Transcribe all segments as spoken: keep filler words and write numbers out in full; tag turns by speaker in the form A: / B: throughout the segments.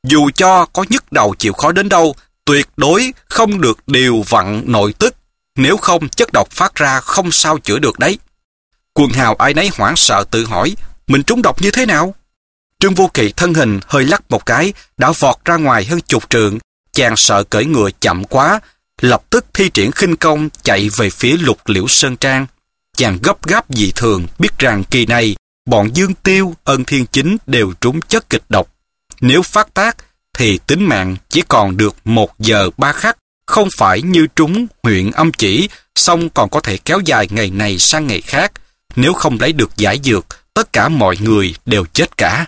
A: Dù cho có nhức đầu chịu khó đến đâu, tuyệt đối không được điều vặn nội tức, nếu không chất độc phát ra không sao chữa được đấy. Quần hào ai nấy hoảng sợ tự hỏi, mình trúng độc như thế nào? Trương Vô Kỵ thân hình hơi lắc một cái, đã vọt ra ngoài hơn chục trượng. Chàng sợ cưỡi ngựa chậm quá, lập tức thi triển khinh công chạy về phía Lục Liễu Sơn Trang. Chàng gấp gáp dị thường, biết rằng kỳ này bọn Dương Tiêu, Ân Thiên Chính đều trúng chất kịch độc. Nếu phát tác thì tính mạng chỉ còn được một giờ ba khắc, không phải như trúng huyện âm chỉ, xong còn có thể kéo dài ngày này sang ngày khác. Nếu không lấy được giải dược, tất cả mọi người đều chết cả.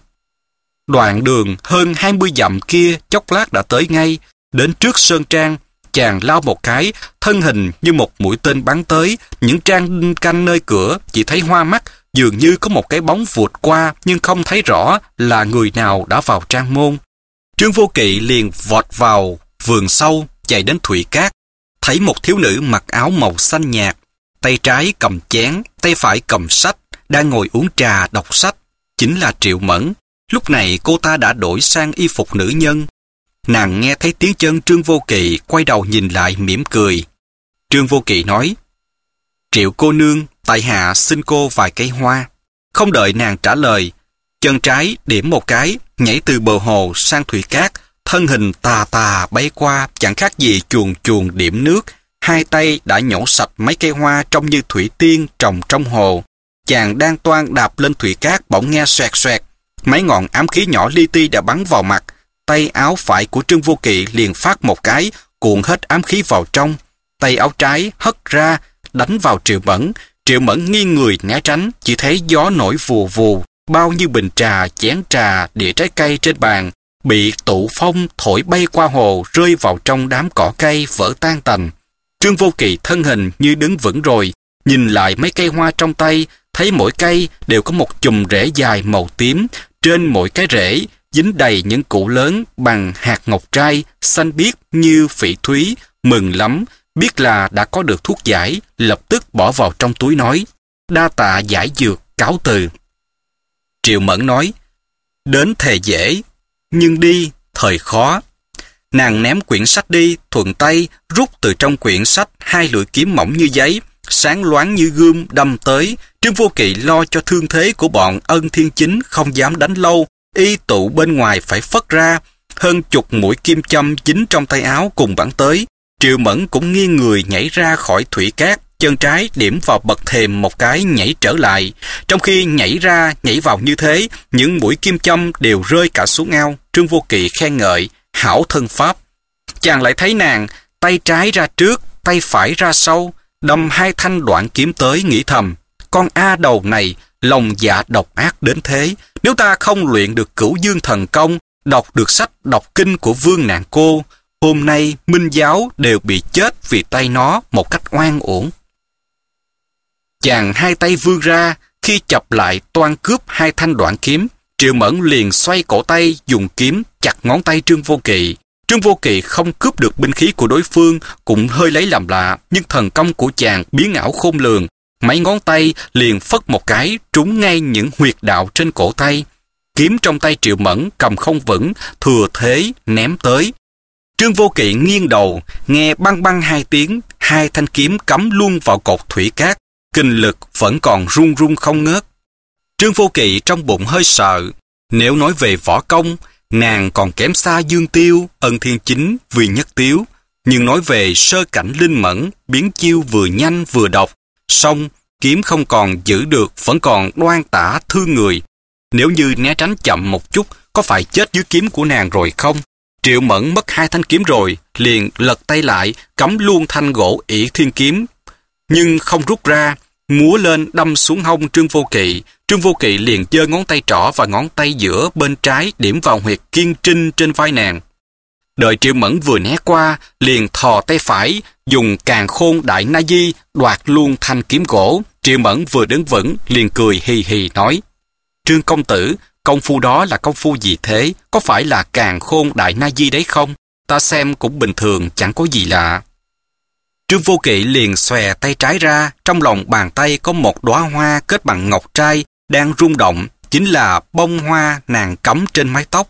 A: Đoạn đường hơn hai mươi dặm kia chốc lát đã tới ngay, đến trước Sơn Trang. Chàng lao một cái, thân hình như một mũi tên bắn tới. Những trang canh nơi cửa chỉ thấy hoa mắt, dường như có một cái bóng vụt qua, nhưng không thấy rõ là người nào đã vào trang môn. Trương Vô Kỵ liền vọt vào vườn sâu, chạy đến Thủy Cát, thấy một thiếu nữ mặc áo màu xanh nhạt, tay trái cầm chén, tay phải cầm sách, đang ngồi uống trà đọc sách, chính là Triệu Mẫn. Lúc này cô ta đã đổi sang y phục nữ nhân. Nàng nghe thấy tiếng chân Trương Vô Kỵ, quay đầu nhìn lại mỉm cười. Trương Vô Kỵ nói, Triệu cô nương, tại hạ xin cô vài cây hoa. Không đợi nàng trả lời, chân trái điểm một cái, nhảy từ bờ hồ sang Thủy Cát, thân hình tà tà bay qua, chẳng khác gì chuồn chuồn điểm nước. Hai tay đã nhổ sạch mấy cây hoa trông như thủy tiên trồng trong hồ. Chàng đang toan đạp lên Thủy Cát, bỗng nghe xoẹt xoẹt, mấy ngọn ám khí nhỏ li ti đã bắn vào mặt. Tay áo phải của Trương Vô Kỵ liền phát một cái, cuộn hết ám khí vào trong. Tay áo trái hất ra, đánh vào Triệu Mẫn. Triệu Mẫn nghiêng người né tránh, chỉ thấy gió nổi vù vù, bao nhiêu bình trà, chén trà, đĩa trái cây trên bàn bị tụ phong thổi bay qua hồ, rơi vào trong đám cỏ cây vỡ tan tành. Trương Vô Kỵ thân hình như đứng vững rồi, nhìn lại mấy cây hoa trong tay, thấy mỗi cây đều có một chùm rễ dài màu tím, trên mỗi cái rễ dính đầy những củ lớn bằng hạt ngọc trai, xanh biếc như phỉ thúy. Mừng lắm, biết là đã có được thuốc giải, lập tức bỏ vào trong túi nói, đa tạ giải dược, cáo từ. Triệu Mẫn nói, đến thề dễ, nhưng đi thời khó. Nàng ném quyển sách đi, thuận tay rút từ trong quyển sách hai lưỡi kiếm mỏng như giấy, sáng loáng như gươm đâm tới. Trương Vô Kỵ lo cho thương thế của bọn Ân Thiên Chính, không dám đánh lâu, y tụ bên ngoài phải phất ra. Hơn chục mũi kim châm dính trong tay áo cùng bắn tới. Triệu Mẫn cũng nghiêng người nhảy ra khỏi Thủy Cát, chân trái điểm vào bậc thềm một cái, nhảy trở lại. Trong khi nhảy ra nhảy vào như thế, những mũi kim châm đều rơi cả xuống ao. Trương Vô Kỵ khen ngợi, hảo thân pháp. Chàng lại thấy nàng tay trái ra trước, tay phải ra sau, đâm hai thanh đoạn kiếm tới, nghĩ thầm, con A đầu này lòng dạ độc ác đến thế. Nếu ta không luyện được Cửu Dương thần công, đọc được sách đọc kinh của Vương Nàng Cô, hôm nay Minh giáo đều bị chết vì tay nó một cách oan uổng. Chàng hai tay vươn ra, khi chập lại toan cướp hai thanh đoạn kiếm, Triệu Mẫn liền xoay cổ tay, dùng kiếm chặt ngón tay Trương Vô Kỵ. Trương Vô Kỵ không cướp được binh khí của đối phương, cũng hơi lấy làm lạ, nhưng thần công của chàng biến ảo khôn lường. Mấy ngón tay liền phất một cái, trúng ngay những huyệt đạo trên cổ tay. Kiếm trong tay Triệu Mẫn cầm không vững, thừa thế ném tới. Trương Vô Kỵ nghiêng đầu, nghe băng băng hai tiếng, hai thanh kiếm cắm luôn vào cột Thủy Cát, kinh lực vẫn còn run run không ngớt. Trương Vô Kỵ trong bụng hơi sợ, nếu nói về võ công, nàng còn kém xa Dương Tiêu, Ân Thiên Chính, Vì Nhất Tiếu, nhưng nói về sơ cảnh linh mẫn, biến chiêu vừa nhanh vừa độc, song kiếm không còn giữ được, vẫn còn đoan tả thương người. Nếu như né tránh chậm một chút, có phải chết dưới kiếm của nàng rồi không? Triệu Mẫn mất hai thanh kiếm rồi, liền lật tay lại, cắm luôn thanh gỗ ỷ thiên kiếm, nhưng không rút ra, múa lên đâm xuống hông Trương Vô Kỵ. Trương Vô Kỵ liền giơ ngón tay trỏ và ngón tay giữa bên trái điểm vào huyệt kiên trinh trên vai nàng. Đợi Triệu Mẫn vừa né qua, liền thò tay phải, dùng càn khôn đại na di đoạt luôn thanh kiếm gỗ. Triệu Mẫn vừa đứng vững, liền cười hì hì nói, Trương công tử, công phu đó là công phu gì thế? Có phải là càn khôn đại na di đấy không? Ta xem cũng bình thường, chẳng có gì lạ. Trương Vô Kỵ liền xòe tay trái ra, trong lòng bàn tay có một đóa hoa kết bằng ngọc trai đang rung động, chính là bông hoa nàng cắm trên mái tóc.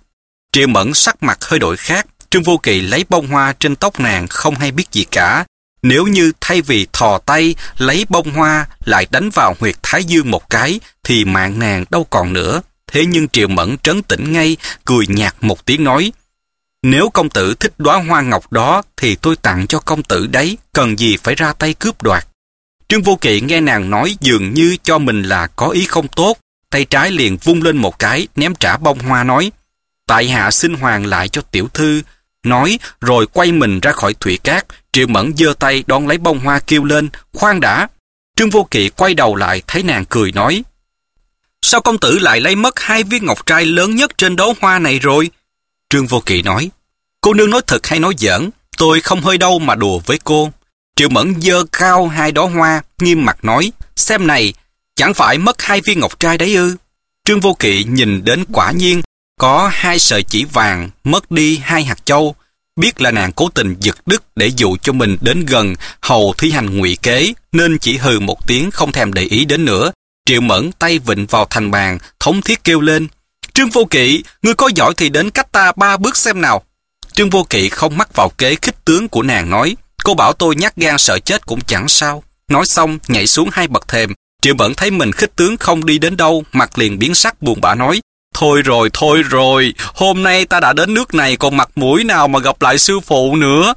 A: Triệu Mẫn sắc mặt hơi đổi khác. Trương Vô Kỵ lấy bông hoa trên tóc nàng không hay biết gì cả. Nếu như thay vì thò tay lấy bông hoa lại đánh vào huyệt thái dương một cái thì mạng nàng đâu còn nữa. Thế nhưng Triệu Mẫn trấn tĩnh ngay, cười nhạt một tiếng nói: nếu công tử thích đóa hoa ngọc đó thì tôi tặng cho công tử đấy, cần gì phải ra tay cướp đoạt. Trương Vô Kỵ nghe nàng nói dường như cho mình là có ý không tốt, tay trái liền vung lên một cái, ném trả bông hoa nói: tại hạ xin hoàn lại cho tiểu thư. Nói rồi quay mình ra khỏi thủy cát. Triệu Mẫn giơ tay đón lấy bông hoa kêu lên: khoan đã. Trương Vô Kỵ quay đầu lại thấy nàng cười nói: sao công tử lại lấy mất hai viên ngọc trai lớn nhất trên đóa hoa này rồi? Trương Vô Kỵ nói: cô nương nói thật hay nói giỡn? Tôi không hơi đâu mà đùa với cô. Triệu Mẫn giơ cao hai đóa hoa, nghiêm mặt nói: xem này, chẳng phải mất hai viên ngọc trai đấy ư? Trương Vô Kỵ nhìn đến quả nhiên có hai sợi chỉ vàng, mất đi hai hạt châu. Biết là nàng cố tình giật đứt để dụ cho mình đến gần hầu thi hành ngụy kế, nên chỉ hừ một tiếng không thèm để ý đến nữa. Triệu Mẫn tay vịn vào thành bàn, thống thiết kêu lên: Trương Vô Kỵ, ngươi có giỏi thì đến cách ta ba bước xem nào. Trương Vô Kỵ không mắc vào kế khích tướng của nàng, nói: cô bảo tôi nhát gan sợ chết cũng chẳng sao. Nói xong nhảy xuống hai bậc thềm. Triệu Mẫn thấy mình khích tướng không đi đến đâu, mặt liền biến sắc buồn bã nói: thôi rồi, thôi rồi, hôm nay ta đã đến nước này còn mặt mũi nào mà gặp lại sư phụ nữa.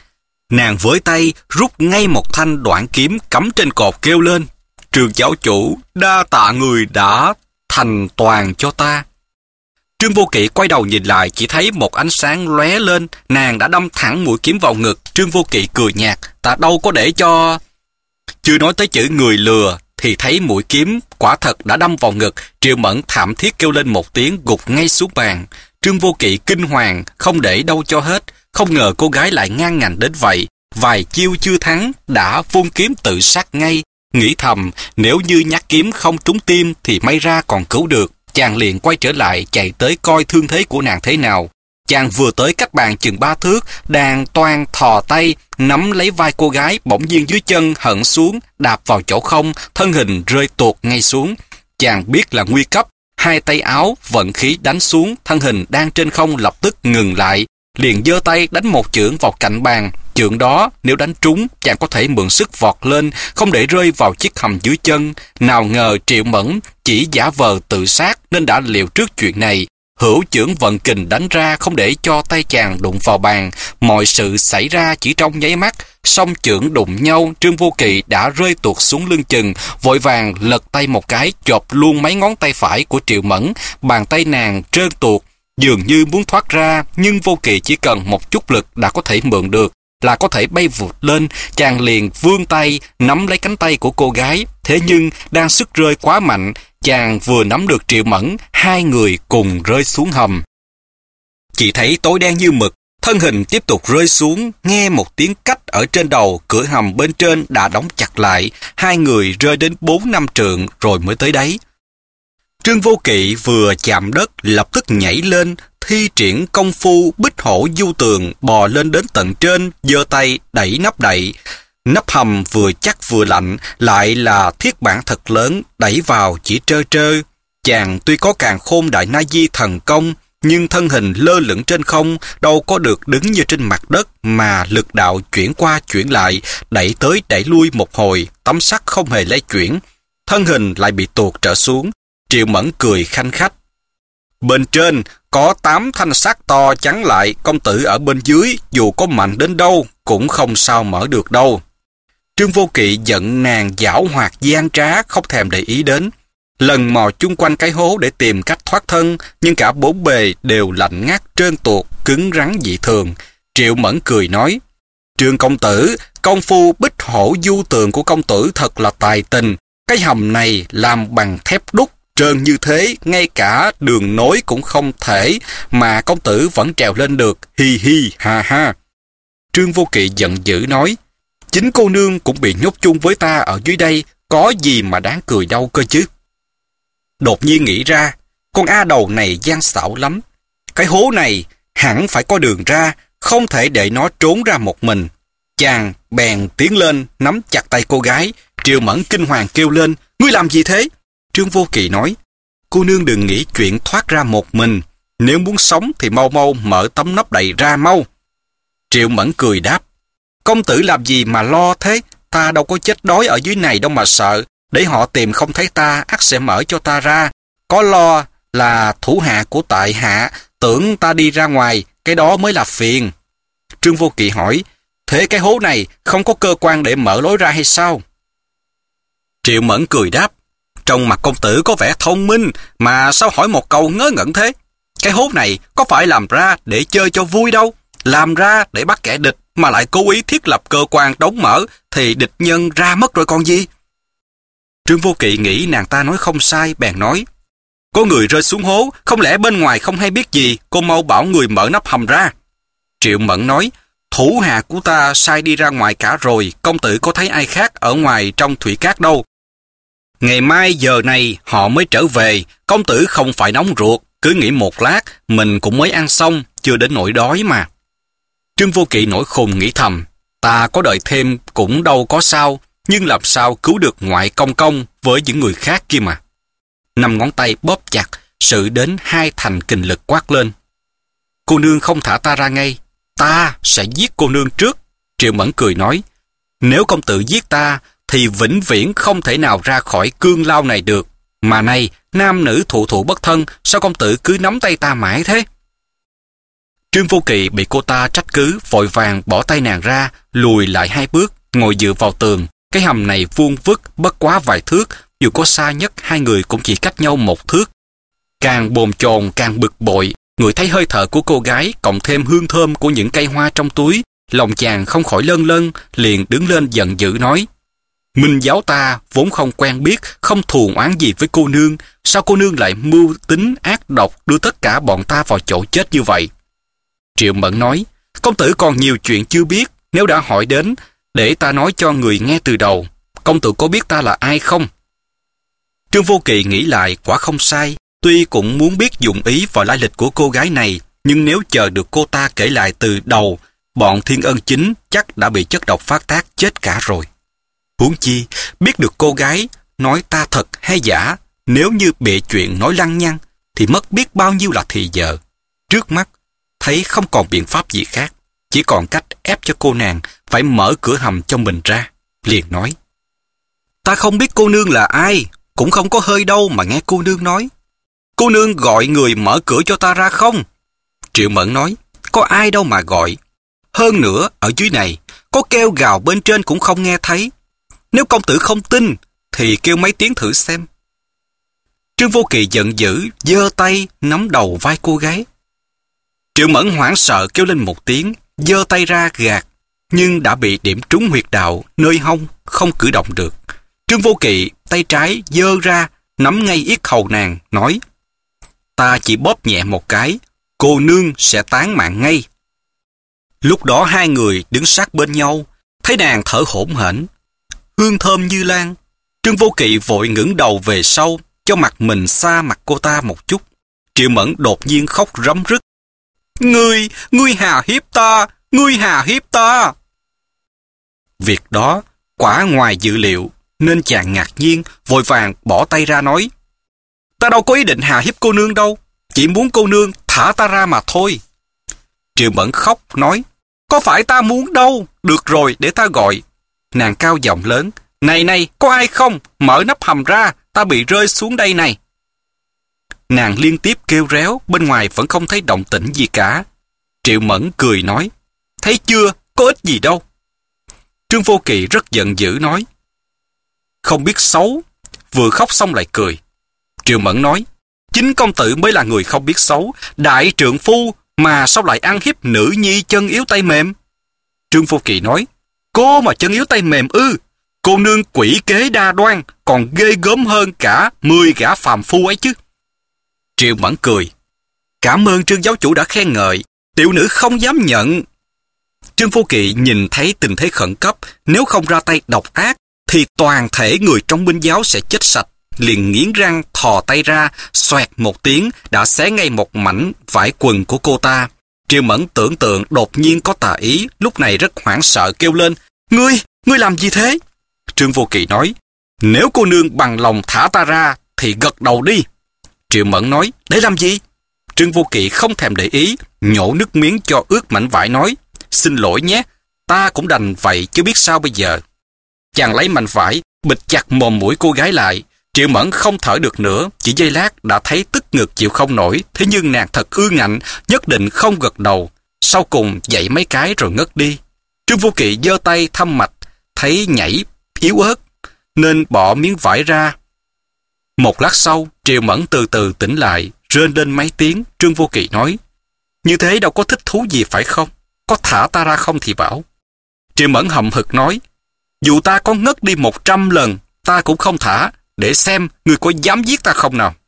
A: Nàng với tay rút ngay một thanh đoạn kiếm cắm trên cột kêu lên: Trương giáo chủ, đa tạ người đã thành toàn cho ta. Trương Vô Kỵ quay đầu nhìn lại, chỉ thấy một ánh sáng lóe lên, nàng đã đâm thẳng mũi kiếm vào ngực. Trương Vô Kỵ cười nhạt: ta đâu có để cho... Chưa nói tới chữ người lừa thì thấy mũi kiếm quả thật đã đâm vào ngực. Triệu Mẫn thảm thiết kêu lên một tiếng, gục ngay xuống bàn. Trương Vô Kỵ kinh hoàng, không để đâu cho hết. Không ngờ cô gái lại ngang ngạnh đến vậy. Vài chiêu chưa thắng đã vung kiếm tự sát ngay. Nghĩ thầm, nếu như nhát kiếm không trúng tim thì may ra còn cứu được. Chàng liền quay trở lại, chạy tới coi thương thế của nàng thế nào. Chàng vừa tới cách bàn chừng ba thước, đang toan thò tay nắm lấy vai cô gái, bỗng nhiên dưới chân hận xuống, đạp vào chỗ không, thân hình rơi tuột ngay xuống. Chàng biết là nguy cấp, hai tay áo vận khí đánh xuống, thân hình đang trên không lập tức ngừng lại, liền giơ tay đánh một chưởng vào cạnh bàn. Chưởng đó nếu đánh trúng, chàng có thể mượn sức vọt lên, không để rơi vào chiếc hầm dưới chân. Nào ngờ Triệu Mẫn chỉ giả vờ tự sát nên đã liệu trước chuyện này. Hữu chưởng vận kình đánh ra không để cho tay chàng đụng vào bàn. Mọi sự xảy ra chỉ trong nháy mắt. Song chưởng đụng nhau, Trương Vô Kỵ đã rơi tuột xuống lưng chừng, vội vàng lật tay một cái chộp luôn mấy ngón tay phải của Triệu Mẫn. Bàn tay nàng trơn tuột, dường như muốn thoát ra, nhưng Vô Kỵ chỉ cần một chút lực đã có thể mượn được, là có thể bay vụt lên. Chàng liền vươn tay nắm lấy cánh tay của cô gái, thế nhưng đang sức rơi quá mạnh, chàng vừa nắm được Triệu Mẫn, hai người cùng rơi xuống hầm. Chỉ thấy tối đen như mực, thân hình tiếp tục rơi xuống, nghe một tiếng cách ở trên đầu, cửa hầm bên trên đã đóng chặt lại, hai người rơi đến bốn năm trượng rồi mới tới đấy. Trương Vô Kỵ vừa chạm đất lập tức nhảy lên, thi triển công phu bích hổ du tường, bò lên đến tận trên, giơ tay đẩy nắp đậy. Nắp hầm vừa chắc vừa lạnh, lại là thiết bản thật lớn, đẩy vào chỉ trơ trơ. Chàng tuy có càn khôn đại na di thần công, nhưng thân hình lơ lửng trên không, đâu có được đứng như trên mặt đất, mà lực đạo chuyển qua chuyển lại, đẩy tới đẩy lui một hồi, tấm sắt không hề lay chuyển. Thân hình lại bị tuột trở xuống. Triệu Mẫn cười khanh khách: bên trên có tám thanh sắt to chắn lại, công tử ở bên dưới dù có mạnh đến đâu cũng không sao mở được đâu. Trương Vô Kỵ giận nàng giảo hoạt gian trá, không thèm để ý đến. Lần mò chung quanh cái hố để tìm cách thoát thân, nhưng cả bốn bề đều lạnh ngắt trơn tuột, cứng rắn dị thường. Triệu Mẫn cười nói: Trương công tử, công phu bích hổ du tường của công tử thật là tài tình. Cái hầm này làm bằng thép đúc, trơn như thế, ngay cả đường nối cũng không thể, mà công tử vẫn trèo lên được, hi hi ha ha. Trương Vô Kỵ giận dữ nói: chính cô nương cũng bị nhốt chung với ta ở dưới đây, có gì mà đáng cười đâu cơ chứ. Đột nhiên nghĩ ra, con A Đầu này gian xảo lắm. Cái hố này hẳn phải có đường ra, không thể để nó trốn ra một mình. Chàng bèn tiến lên, nắm chặt tay cô gái. Triệu Mẫn kinh hoàng kêu lên: ngươi làm gì thế? Trương Vô Kỵ nói: cô nương đừng nghĩ chuyện thoát ra một mình. Nếu muốn sống thì mau mau mở tấm nắp đầy ra mau. Triệu Mẫn cười đáp, công tử làm gì mà lo thế, ta đâu có chết đói ở dưới này đâu mà sợ, để họ tìm không thấy ta, ắt sẽ mở cho ta ra. Có lo là thủ hạ của tại hạ, tưởng ta đi ra ngoài, cái đó mới là phiền. Trương Vô Kỵ hỏi, thế cái hố này không có cơ quan để mở lối ra hay sao? Triệu Mẫn cười đáp, trong mặt công tử có vẻ thông minh, mà sao hỏi một câu ngớ ngẩn thế? Cái hố này có phải làm ra để chơi cho vui đâu, làm ra để bắt kẻ địch, mà lại cố ý thiết lập cơ quan đóng mở, thì địch nhân ra mất rồi còn gì? Trương Vô Kỵ nghĩ nàng ta nói không sai, bèn nói, có người rơi xuống hố, không lẽ bên ngoài không hay biết gì, cô mau bảo người mở nắp hầm ra. Triệu Mẫn nói, thủ hạ của ta sai đi ra ngoài cả rồi, công tử có thấy ai khác ở ngoài trong thủy cát đâu. Ngày mai giờ này họ mới trở về, công tử không phải nóng ruột, cứ nghĩ một lát, mình cũng mới ăn xong, chưa đến nỗi đói mà. Trương Vô Kỵ nổi khùng nghĩ thầm, ta có đợi thêm cũng đâu có sao, nhưng làm sao cứu được ngoại công công với những người khác kia mà. Năm ngón tay bóp chặt, sự đến hai thành kình lực quát lên. Cô nương không thả ta ra ngay, ta sẽ giết cô nương trước. Triệu Mẫn cười nói, nếu công tử giết ta, thì vĩnh viễn không thể nào ra khỏi cương lao này được. Mà này, nam nữ thụ thụ bất thân, sao công tử cứ nắm tay ta mãi thế? Trương Vô Kỵ bị cô ta trách cứ, vội vàng bỏ tay nàng ra, lùi lại hai bước, ngồi dựa vào tường. Cái hầm này vuông vức, bất quá vài thước, dù có xa nhất hai người cũng chỉ cách nhau một thước. Càng bồn chồn càng bực bội, người thấy hơi thở của cô gái cộng thêm hương thơm của những cây hoa trong túi, lòng chàng không khỏi lân lân, liền đứng lên giận dữ nói, Minh giáo ta vốn không quen biết, không thù oán gì với cô nương, sao cô nương lại mưu tính ác độc đưa tất cả bọn ta vào chỗ chết như vậy? Triệu Mẫn nói, công tử còn nhiều chuyện chưa biết, nếu đã hỏi đến, để ta nói cho người nghe từ đầu. Công tử có biết ta là ai không? Trương Vô Kỵ nghĩ lại, quả không sai, tuy cũng muốn biết dụng ý và lai lịch của cô gái này, nhưng nếu chờ được cô ta kể lại từ đầu, bọn Thiên Ân Chính chắc đã bị chất độc phát tác chết cả rồi. Huống chi, biết được cô gái nói ta thật hay giả, nếu như bịa chuyện nói lăng nhăng, thì mất biết bao nhiêu là thì giờ. Trước mắt, thấy không còn biện pháp gì khác, chỉ còn cách ép cho cô nàng phải mở cửa hầm cho mình ra. Liền nói, ta không biết cô nương là ai, cũng không có hơi đâu mà nghe cô nương nói. Cô nương gọi người mở cửa cho ta ra không? Triệu Mẫn nói, có ai đâu mà gọi. Hơn nữa, ở dưới này, có kêu gào bên trên cũng không nghe thấy. Nếu công tử không tin, thì kêu mấy tiếng thử xem. Trương Vô Kỵ giận dữ, giơ tay nắm đầu vai cô gái. Triệu Mẫn hoảng sợ kêu lên một tiếng, giơ tay ra gạt, nhưng đã bị điểm trúng huyệt đạo, nơi hông, không cử động được. Trương Vô Kỵ tay trái giơ ra, nắm ngay yết hầu nàng, nói, ta chỉ bóp nhẹ một cái, cô nương sẽ tán mạng ngay. Lúc đó hai người đứng sát bên nhau, thấy nàng thở hổn hển, hương thơm như lan. Trương Vô Kỵ vội ngẩng đầu về sau, cho mặt mình xa mặt cô ta một chút. Triệu Mẫn đột nhiên khóc rấm rứt. Ngươi, ngươi hà hiếp ta, ngươi hà hiếp ta. Việc đó quả ngoài dự liệu, nên chàng ngạc nhiên, vội vàng bỏ tay ra nói, ta đâu có ý định hà hiếp cô nương đâu, chỉ muốn cô nương thả ta ra mà thôi. Triệu Mẫn khóc nói, có phải ta muốn đâu, được rồi để ta gọi. Nàng cao giọng lớn, này này, có ai không, mở nắp hầm ra, ta bị rơi xuống đây này. Nàng liên tiếp kêu réo, bên ngoài vẫn không thấy động tĩnh gì cả. Triệu Mẫn cười nói, thấy chưa, có ích gì đâu. Trương Vô Kỵ rất giận dữ nói, không biết xấu, vừa khóc xong lại cười. Triệu Mẫn nói, chính công tử mới là người không biết xấu, đại trượng phu mà sao lại ăn hiếp nữ nhi chân yếu tay mềm. Trương Vô Kỵ nói, cô mà chân yếu tay mềm ư? Cô nương quỷ kế đa đoan, còn ghê gớm hơn cả mười gã phàm phu ấy chứ. Triệu Mẫn cười, cảm ơn Trương giáo chủ đã khen ngợi, tiểu nữ không dám nhận. Trương Vô Kỵ nhìn thấy tình thế khẩn cấp, nếu không ra tay độc ác, thì toàn thể người trong binh giáo sẽ chết sạch. Liền nghiến răng thò tay ra, xoẹt một tiếng, đã xé ngay một mảnh vải quần của cô ta. Triệu Mẫn tưởng tượng đột nhiên có tà ý, lúc này rất hoảng sợ kêu lên, Ngươi, ngươi làm gì thế? Trương Vô Kỵ nói, nếu cô nương bằng lòng thả ta ra, thì gật đầu đi. Triệu Mẫn nói, để làm gì? Trương Vô Kỵ không thèm để ý, nhổ nước miếng cho ướt mảnh vải nói, xin lỗi nhé, ta cũng đành vậy chứ biết sao bây giờ. Chàng lấy mảnh vải, bịt chặt mồm mũi cô gái lại. Triệu Mẫn không thở được nữa, chỉ giây lát đã thấy tức ngực chịu không nổi, thế nhưng nàng thật ương ngạnh, nhất định không gật đầu. Sau cùng dậy mấy cái rồi ngất đi. Trương Vô Kỵ giơ tay thăm mạch, thấy nhảy yếu ớt, nên bỏ miếng vải ra. Một lát sau, Triệu Mẫn từ từ tỉnh lại, rên lên mấy tiếng. Trương Vô Kỵ nói, như thế đâu có thích thú gì phải không? Có thả ta ra không thì bảo. Triệu Mẫn hậm hực nói, dù ta có ngất đi một trăm lần, ta cũng không thả, để xem ngươi có dám giết ta không nào.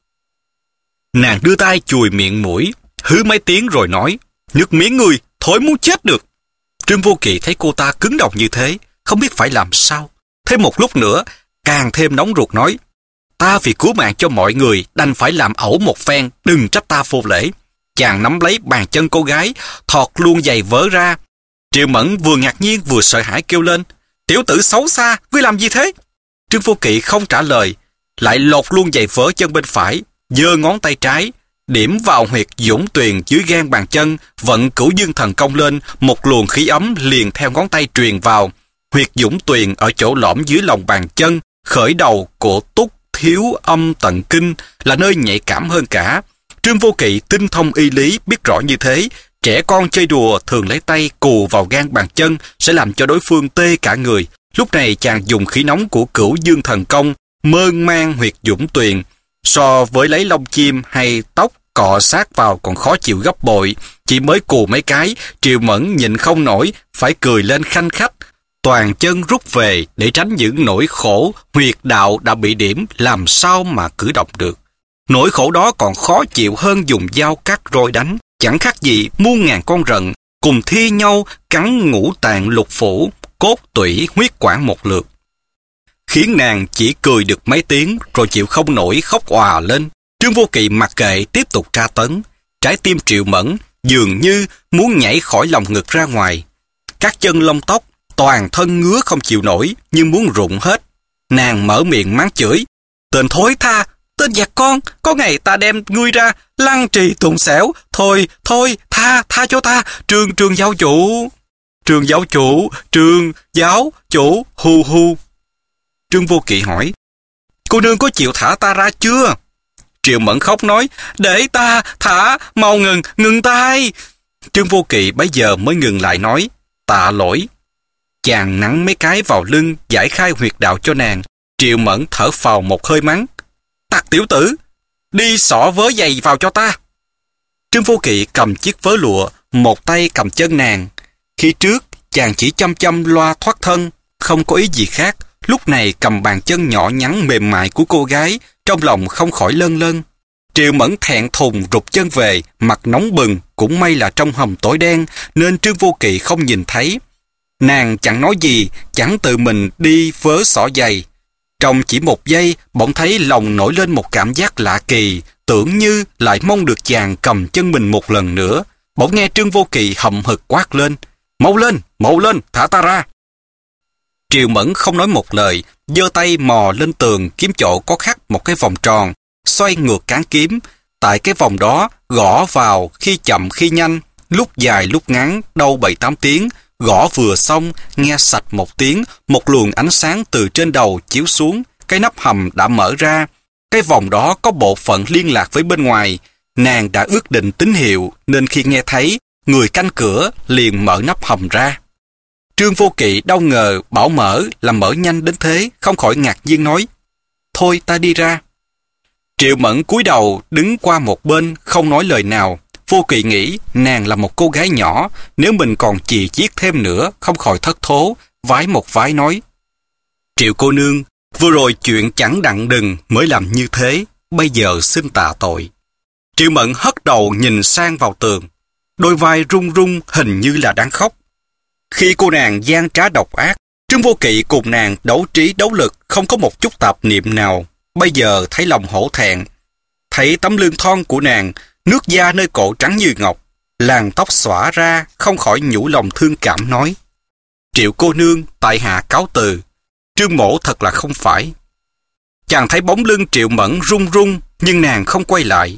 A: Nàng đưa tay chùi miệng mũi, hứ mấy tiếng rồi nói, nước miếng ngươi, thối muốn chết được. Trương Vô Kỵ thấy cô ta cứng đầu như thế, không biết phải làm sao. Thêm một lúc nữa, càng thêm nóng ruột nói, ta vì cứu mạng cho mọi người, đành phải làm ẩu một phen, đừng trách ta vô lễ. Chàng nắm lấy bàn chân cô gái, thọt luôn giày vớ ra. Triệu Mẫn vừa ngạc nhiên vừa sợ hãi kêu lên, tiểu tử xấu xa, ngươi làm gì thế? Trương Vô Kỵ không trả lời, lại lột luôn giày vớ chân bên phải, giơ ngón tay trái, điểm vào huyệt dũng tuyền dưới gan bàn chân, vận Cửu Dương Thần Công lên, một luồng khí ấm liền theo ngón tay truyền vào. Huyệt dũng tuyền ở chỗ lõm dưới lòng bàn chân, khởi đầu của túc thiếu âm tận kinh, là nơi nhạy cảm hơn cả. Trương Vô Kỵ tinh thông y lý, biết rõ như thế, trẻ con chơi đùa thường lấy tay cù vào gan bàn chân sẽ làm cho đối phương tê cả người. Lúc này chàng dùng khí nóng của Cửu Dương Thần Công mơn man huyệt dũng tuyền, so với lấy lông chim hay tóc cọ sát vào còn khó chịu gấp bội. Chỉ mới cù mấy cái, Triệu Mẫn nhịn không nổi, phải cười lên khanh khách. Toàn chân rút về để tránh những nỗi khổ, huyệt đạo đã bị điểm, làm sao mà cử động được. Nỗi khổ đó còn khó chịu hơn dùng dao cắt roi đánh, chẳng khác gì muôn ngàn con rận cùng thi nhau cắn ngũ tạng lục phủ, cốt tủy huyết quản một lượt. Khiến nàng chỉ cười được mấy tiếng rồi chịu không nổi khóc òa lên. Trương Vô Kỵ mặc kệ tiếp tục tra tấn. Trái tim Triệu Mẫn dường như muốn nhảy khỏi lòng ngực ra ngoài. Các chân lông tóc, toàn thân ngứa không chịu nổi, nhưng muốn rụng hết. Nàng mở miệng mắng chửi, tên thối tha, tên giặc con, có ngày ta đem ngươi ra, lăng trì tùng xẻo, thôi, thôi, tha, tha cho ta, Trương, Trương giáo chủ, Trương giáo chủ, Trương giáo chủ, hu hu. Trương Vô Kỵ hỏi, cô nương có chịu thả ta ra chưa? Triệu Mẫn khóc nói, để ta, thả, mau ngừng, ngừng tay. Trương Vô Kỵ bấy giờ mới ngừng lại nói, tạ lỗi. Chàng nắn mấy cái vào lưng, giải khai huyệt đạo cho nàng. Triệu Mẫn thở phào một hơi mắng, tặc tiểu tử, đi xỏ vớ giày vào cho ta. Trương Vô Kỵ cầm chiếc vớ lụa, một tay cầm chân nàng. Khi trước, chàng chỉ chăm chăm loa thoát thân, không có ý gì khác. Lúc này cầm bàn chân nhỏ nhắn mềm mại của cô gái, trong lòng không khỏi lân lân. Triệu Mẫn thẹn thùng rụt chân về, mặt nóng bừng, cũng may là trong hầm tối đen, nên Trương Vô Kỵ không nhìn thấy. Nàng chẳng nói gì, chẳng tự mình đi vớ xỏ giày. Trong chỉ một giây, bỗng thấy lòng nổi lên một cảm giác lạ kỳ, tưởng như lại mong được chàng cầm chân mình một lần nữa. Bỗng nghe Trương Vô Kỵ hậm hực quát lên, mau lên, mau lên, thả ta ra. Triệu Mẫn không nói một lời, giơ tay mò lên tường kiếm chỗ có khắc một cái vòng tròn, xoay ngược cán kiếm. Tại cái vòng đó, gõ vào khi chậm khi nhanh, lúc dài lúc ngắn, đâu bảy tám tiếng. Gõ vừa xong, nghe sạch một tiếng, một luồng ánh sáng từ trên đầu chiếu xuống, cái nắp hầm đã mở ra. Cái vòng đó có bộ phận liên lạc với bên ngoài. Nàng đã ước định tín hiệu, nên khi nghe thấy, người canh cửa liền mở nắp hầm ra. Trương Vô Kỵ đâu ngờ bảo mở là mở nhanh đến thế, không khỏi ngạc nhiên nói, thôi ta đi ra. Triệu Mẫn cúi đầu đứng qua một bên, không nói lời nào. Vô Kỵ nghĩ nàng là một cô gái nhỏ, nếu mình còn chì chiết thêm nữa, không khỏi thất thố, vái một vái nói, Triệu cô nương, vừa rồi chuyện chẳng đặng đừng mới làm như thế, bây giờ xin tạ tội. Triệu Mẫn hất đầu nhìn sang vào tường, đôi vai run run hình như là đang khóc. Khi cô nàng gian trá độc ác, Trương Vô Kỵ cùng nàng đấu trí đấu lực, không có một chút tạp niệm nào. Bây giờ thấy lòng hổ thẹn, thấy tấm lưng thon của nàng, nước da nơi cổ trắng như ngọc, làn tóc xõa ra, không khỏi nhủ lòng thương cảm nói, Triệu cô nương, tại hạ cáo từ, Trương mỗ thật là không phải. Chàng thấy bóng lưng Triệu Mẫn run run, nhưng nàng không quay lại.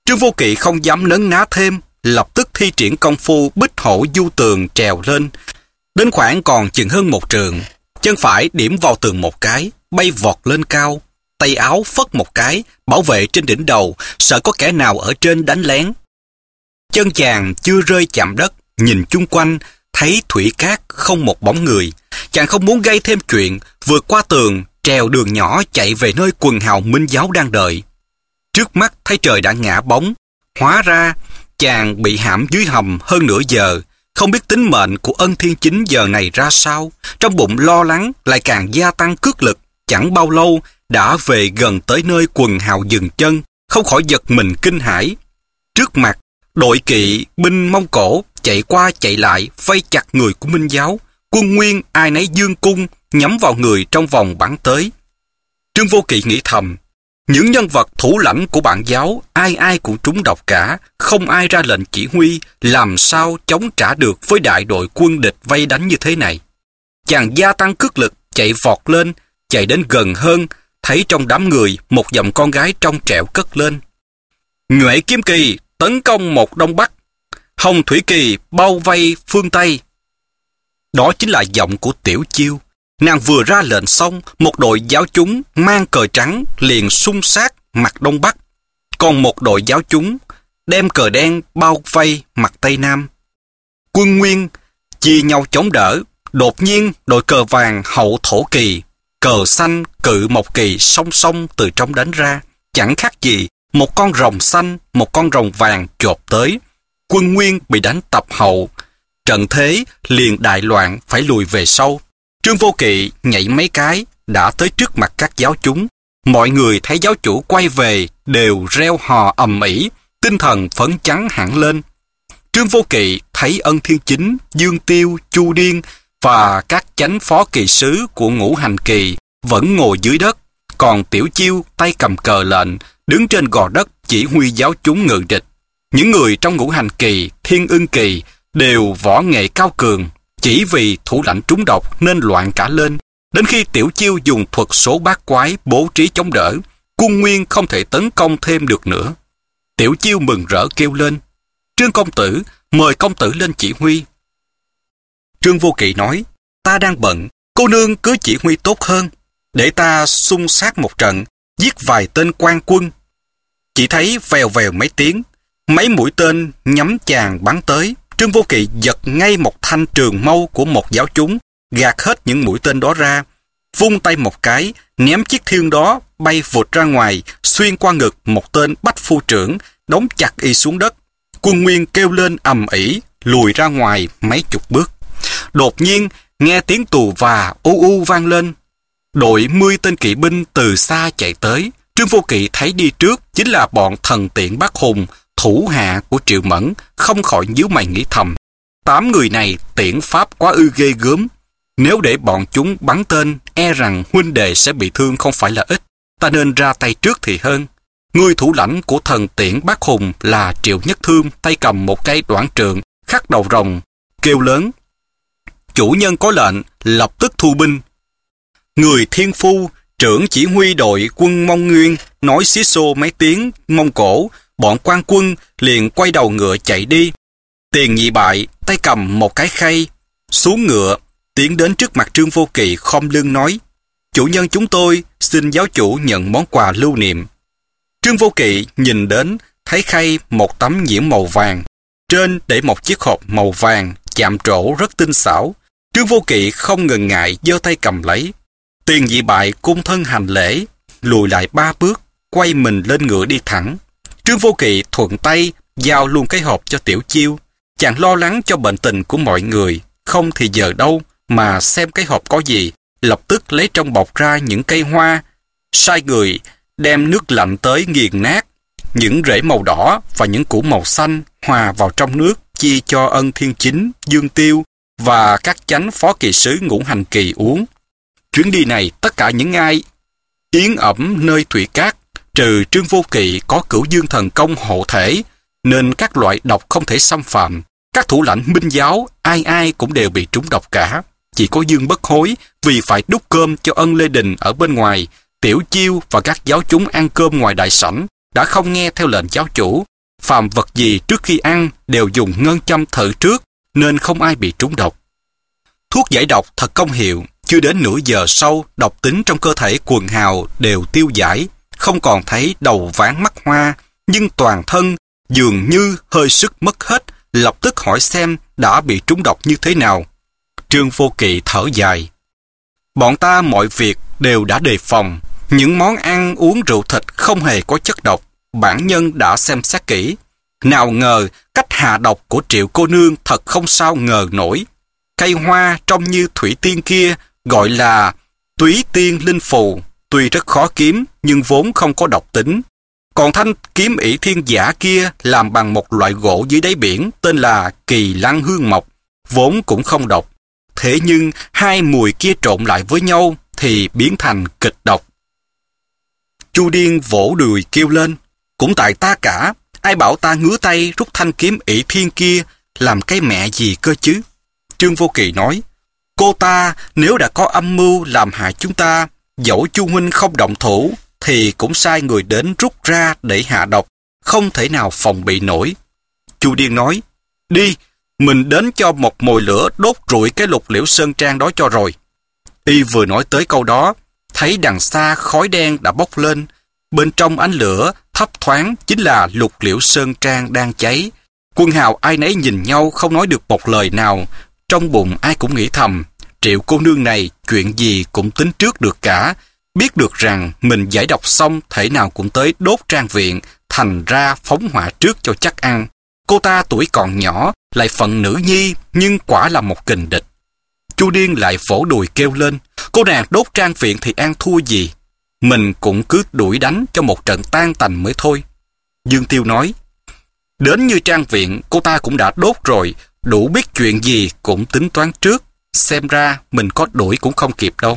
A: Trương Vô Kỵ không dám nấn ná thêm, lập tức thi triển công phu bích hổ du tường trèo lên. Đến khoảng còn chừng hơn một trượng, chân phải điểm vào tường một cái, bay vọt lên cao. Tay áo phất một cái, bảo vệ trên đỉnh đầu, sợ có kẻ nào ở trên đánh lén. Chân chàng chưa rơi chạm đất, nhìn chung quanh, thấy thủy cát không một bóng người. Chàng không muốn gây thêm chuyện, vượt qua tường, trèo đường nhỏ chạy về nơi quần hào Minh giáo đang đợi. Trước mắt thấy trời đã ngã bóng, hóa ra chàng bị hãm dưới hầm hơn nửa giờ, không biết tính mệnh của Ân Thiên Chính giờ này ra sao. Trong bụng lo lắng lại càng gia tăng cước lực, chẳng bao lâu đã về gần tới nơi quần hào dừng chân, không khỏi giật mình kinh hãi. Trước mặt, đội kỵ binh Mông Cổ chạy qua chạy lại, vây chặt người của Minh giáo. Quân nguyên ai nấy dương cung nhắm vào người trong vòng bắn tới. Trương Vô Kỵ nghĩ thầm, những nhân vật thủ lãnh của Bản giáo ai ai cũng trúng độc cả, không ai ra lệnh chỉ huy, làm sao chống trả được với đại đội quân địch vây đánh như thế này. Chàng gia tăng cước lực, chạy vọt lên, chạy đến gần hơn, thấy trong đám người một dòng con gái trong trẻo cất lên. Nhuệ Kiếm Kỳ tấn công một Đông Bắc, Hồng Thủy Kỳ bao vây phương Tây. Đó chính là giọng của Tiểu Chiêu. Nàng vừa ra lệnh xong, một đội giáo chúng mang cờ trắng liền xung sát mặt Đông Bắc, còn một đội giáo chúng đem cờ đen bao vây mặt Tây Nam. Quân nguyên chia nhau chống đỡ, đột nhiên đội cờ vàng Hậu Thổ Kỳ, cờ xanh Cự Mộc Kỳ song song từ trong đánh ra, chẳng khác gì một con rồng xanh, một con rồng vàng chộp tới. Quân nguyên bị đánh tập hậu, trận thế liền đại loạn, phải lùi về sau. Trương Vô Kỵ nhảy mấy cái đã tới trước mặt các giáo chúng. Mọi người thấy giáo chủ quay về đều reo hò ầm ĩ, tinh thần phấn chấn hẳn lên. Trương Vô Kỵ thấy Ân Thiên Chính, Dương Tiêu, Chu Điên và các chánh phó kỳ sứ của Ngũ Hành Kỳ vẫn ngồi dưới đất, còn Tiểu Chiêu tay cầm cờ lệnh đứng trên gò đất chỉ huy giáo chúng ngự địch. Những người trong Ngũ Hành Kỳ, Thiên Ưng Kỳ đều võ nghệ cao cường, chỉ vì thủ lãnh trúng độc nên loạn cả lên. Đến khi Tiểu Chiêu dùng thuật số bát quái bố trí chống đỡ, quân nguyên không thể tấn công thêm được nữa. Tiểu Chiêu mừng rỡ kêu lên, Trương công tử, mời công tử lên chỉ huy. Trương Vô Kỵ nói, ta đang bận, cô nương cứ chỉ huy tốt hơn, để ta xung sát một trận, giết vài tên quan quân. Chỉ thấy vèo vèo mấy tiếng, mấy mũi tên nhắm chàng bắn tới. Trương Vô Kỵ giật ngay một thanh trường mâu của một giáo chúng, gạt hết những mũi tên đó ra, vung tay một cái, ném chiếc thiêng đó bay vụt ra ngoài, xuyên qua ngực một tên bách phu trưởng, đóng chặt y xuống đất. Quân nguyên kêu lên ầm ĩ, lùi ra ngoài mấy chục bước. Đột nhiên nghe tiếng tù và u u vang lên. Đội mươi tên kỵ binh từ xa chạy tới. Trương Vô Kỵ thấy đi trước chính là bọn thần tiện Bắc Hùng, thủ hạ của Triệu Mẫn, không khỏi nhíu mày nghĩ thầm. Tám người này tiễn pháp quá ư ghê gớm. Nếu để bọn chúng bắn tên, e rằng huynh đệ sẽ bị thương không phải là ít. Ta nên ra tay trước thì hơn. Người thủ lãnh của thần tiễn Bắc Hùng là Triệu Nhất Thương, tay cầm một cây đoản trượng, khắc đầu rồng, kêu lớn. Chủ nhân có lệnh, lập tức thu binh. Người Thiên Phu, trưởng chỉ huy đội quân Mông Nguyên, nói xí xô mấy tiếng Mông Cổ, bọn quan quân liền quay đầu ngựa chạy đi. Tiền Nhị Bại tay cầm một cái khay, xuống ngựa, tiến đến trước mặt Trương Vô Kỵ khom lưng nói, chủ nhân chúng tôi xin giáo chủ nhận món quà lưu niệm. Trương Vô Kỵ nhìn đến, thấy khay một tấm nhiễm màu vàng, trên để một chiếc hộp màu vàng, chạm trổ rất tinh xảo. Trương Vô Kỵ không ngần ngại giơ tay cầm lấy. Tiền Nhị Bại cung thân hành lễ, lùi lại ba bước, quay mình lên ngựa đi thẳng. Trương Vô Kỵ thuận tay giao luôn cái hộp cho Tiểu Chiêu. Chàng lo lắng cho bệnh tình của mọi người, không thì giờ đâu mà xem cái hộp có gì, lập tức lấy trong bọc ra những cây hoa, sai người đem nước lạnh tới nghiền nát, những rễ màu đỏ và những củ màu xanh hòa vào trong nước, chia cho Ân Thiên Chính, Dương Tiêu và các chánh phó kỳ sứ Ngũ Hành Kỳ uống. Chuyến đi này tất cả những ai yến ẩm nơi thủy cát, trừ Trương Vô Kỵ có Cửu Dương Thần Công hộ thể, nên các loại độc không thể xâm phạm. Các thủ lãnh Minh giáo ai ai cũng đều bị trúng độc cả. Chỉ có Dương Bất Hối vì phải đút cơm cho Ân Lê Đình ở bên ngoài. Tiểu Chiêu và các giáo chúng ăn cơm ngoài đại sảnh đã không nghe theo lệnh giáo chủ, phàm vật gì trước khi ăn đều dùng ngân châm thử trước, nên không ai bị trúng độc. Thuốc giải độc thật công hiệu, chưa đến nửa giờ sau, độc tính trong cơ thể quần hào đều tiêu giải, không còn thấy đầu váng mắt hoa, nhưng toàn thân dường như hơi sức mất hết, lập tức hỏi xem đã bị trúng độc như thế nào. Trương Vô Kỵ thở dài. Bọn ta mọi việc đều đã đề phòng, những món ăn uống rượu thịt không hề có chất độc, bản nhân đã xem xét kỹ. Nào ngờ cách hạ độc của Triệu cô nương thật không sao ngờ nổi. Cây hoa trông như thủy tiên kia gọi là túy tiên linh phù, tuy rất khó kiếm nhưng vốn không có độc tính. Còn thanh kiếm ỷ thiên giả kia làm bằng một loại gỗ dưới đáy biển tên là kỳ lăng hương mộc, vốn cũng không độc. Thế nhưng hai mùi kia trộn lại với nhau thì biến thành kịch độc. Chu Điên vỗ đùi kêu lên, cũng tại ta cả, ai bảo ta ngứa tay rút thanh kiếm ỷ thiên kia làm cái mẹ gì cơ chứ. Trương Vô Kỵ nói, cô ta nếu đã có âm mưu làm hại chúng ta, dẫu Chu huynh không động thủ thì cũng sai người đến rút ra để hạ độc, không thể nào phòng bị nổi. Chu Điên nói, đi, mình đến cho một mồi lửa đốt rụi cái Lục Liễu Sơn Trang đó cho rồi. Y vừa nói tới câu đó, thấy đằng xa khói đen đã bốc lên, bên trong ánh lửa thấp thoáng chính là Lục Liễu Sơn Trang đang cháy. Quân hào ai nấy nhìn nhau không nói được một lời nào, trong bụng ai cũng nghĩ thầm, Triệu cô nương này chuyện gì cũng tính trước được cả, biết được rằng mình giải độc xong thể nào cũng tới đốt trang viện, thành ra phóng hỏa trước cho chắc ăn. Cô ta tuổi còn nhỏ, lại phận nữ nhi, nhưng quả là một kình địch. Chu Điên lại vỗ đùi kêu lên, cô nàng đốt trang viện thì ăn thua gì, mình cũng cứ đuổi đánh cho một trận tan tành mới thôi. Dương Tiêu nói, đến như trang viện cô ta cũng đã đốt rồi, đủ biết chuyện gì cũng tính toán trước, xem ra mình có đuổi cũng không kịp đâu.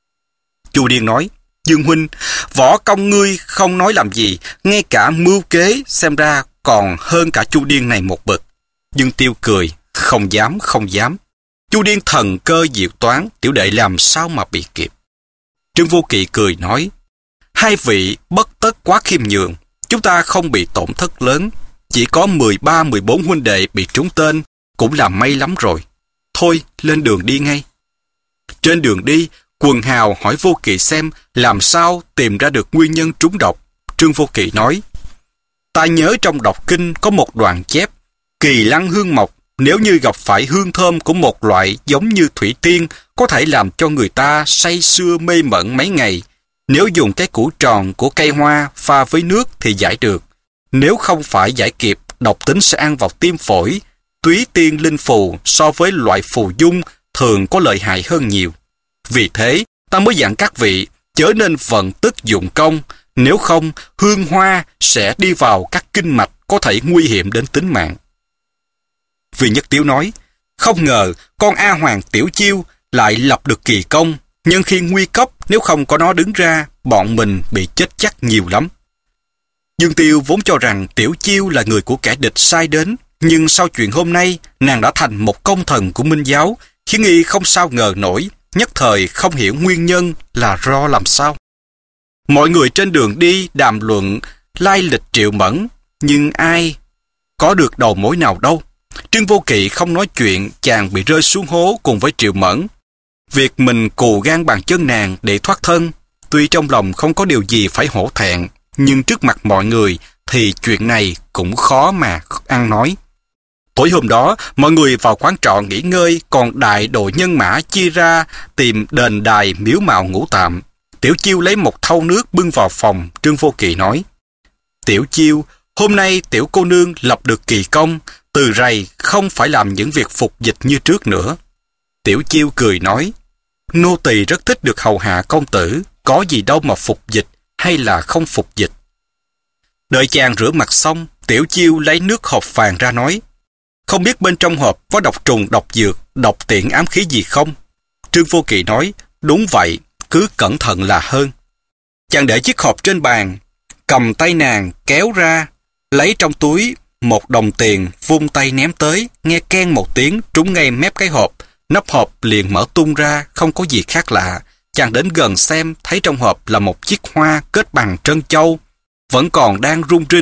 A: Chu Điên nói, Dương huynh, võ công ngươi không nói làm gì, ngay cả mưu kế xem ra còn hơn cả Chu Điên này một bậc. Dương Tiêu cười, không dám, không dám. Chu Điên thần cơ diệu toán, tiểu đệ làm sao mà bị kịp. Trương Vô Kỵ cười nói, hai vị bất tất quá khiêm nhường, chúng ta không bị tổn thất lớn, chỉ có mười ba mười bốn huynh đệ bị trúng tên, cũng là may lắm rồi. Thôi, lên đường đi ngay. Trên đường đi, quần hào hỏi Vô Kỵ xem làm sao tìm ra được nguyên nhân trúng độc. Trương Vô Kỵ nói, ta nhớ trong đọc kinh có một đoạn chép, kỳ lăng hương mộc, nếu như gặp phải hương thơm của một loại giống như thủy tiên, có thể làm cho người ta say sưa mê mẩn mấy ngày. Nếu dùng cái củ tròn của cây hoa pha với nước thì giải được. Nếu không phải giải kịp, độc tính sẽ ăn vào tim phổi. Túy tiên linh phù so với loại phù dung thường có lợi hại hơn nhiều. Vì thế, ta mới dặn các vị chớ nên vận tức dụng công, nếu không hương hoa sẽ đi vào các kinh mạch, có thể nguy hiểm đến tính mạng. Vì Nhất Tiếu nói, không ngờ con A Hoàng Tiểu Chiêu lại lập được kỳ công, nhưng khi nguy cấp nếu không có nó đứng ra, bọn mình bị chết chắc nhiều lắm. Dương Tiêu vốn cho rằng Tiểu Chiêu là người của kẻ địch sai đến, nhưng sau chuyện hôm nay, nàng đã thành một công thần của Minh Giáo, khiến y không sao ngờ nổi, nhất thời không hiểu nguyên nhân là do làm sao. Mọi người trên đường đi đàm luận lai lịch Triệu Mẫn, nhưng ai có được đầu mối nào đâu. Trương Vô Kỵ không nói chuyện, chàng bị rơi xuống hố cùng với Triệu Mẫn. Việc mình cù gan bàn chân nàng để thoát thân, tuy trong lòng không có điều gì phải hổ thẹn, nhưng trước mặt mọi người thì chuyện này cũng khó mà ăn nói. Tối hôm đó, mọi người vào quán trọ nghỉ ngơi, còn đại đội nhân mã chia ra tìm đền đài miếu mạo ngủ tạm. Tiểu Chiêu lấy một thau nước bưng vào phòng. Trương Vô Kỵ nói, Tiểu Chiêu, hôm nay tiểu cô nương lập được kỳ công, từ rày không phải làm những việc phục dịch như trước nữa. Tiểu Chiêu cười nói, nô tỳ rất thích được hầu hạ công tử, có gì đâu mà phục dịch hay là không phục dịch. Đợi chàng rửa mặt xong, Tiểu Chiêu lấy nước hộp vàng ra nói, không biết bên trong hộp có độc trùng, độc dược, độc tiện ám khí gì không? Trương Vô Kỵ nói, đúng vậy, cứ cẩn thận là hơn. Chàng để chiếc hộp trên bàn, cầm tay nàng kéo ra, lấy trong túi một đồng tiền, vung tay ném tới, nghe keng một tiếng trúng ngay mép cái hộp, nắp hộp liền mở tung ra, không có gì khác lạ. Chàng đến gần xem, thấy trong hộp là một chiếc hoa kết bằng trân châu, vẫn còn đang rung rinh.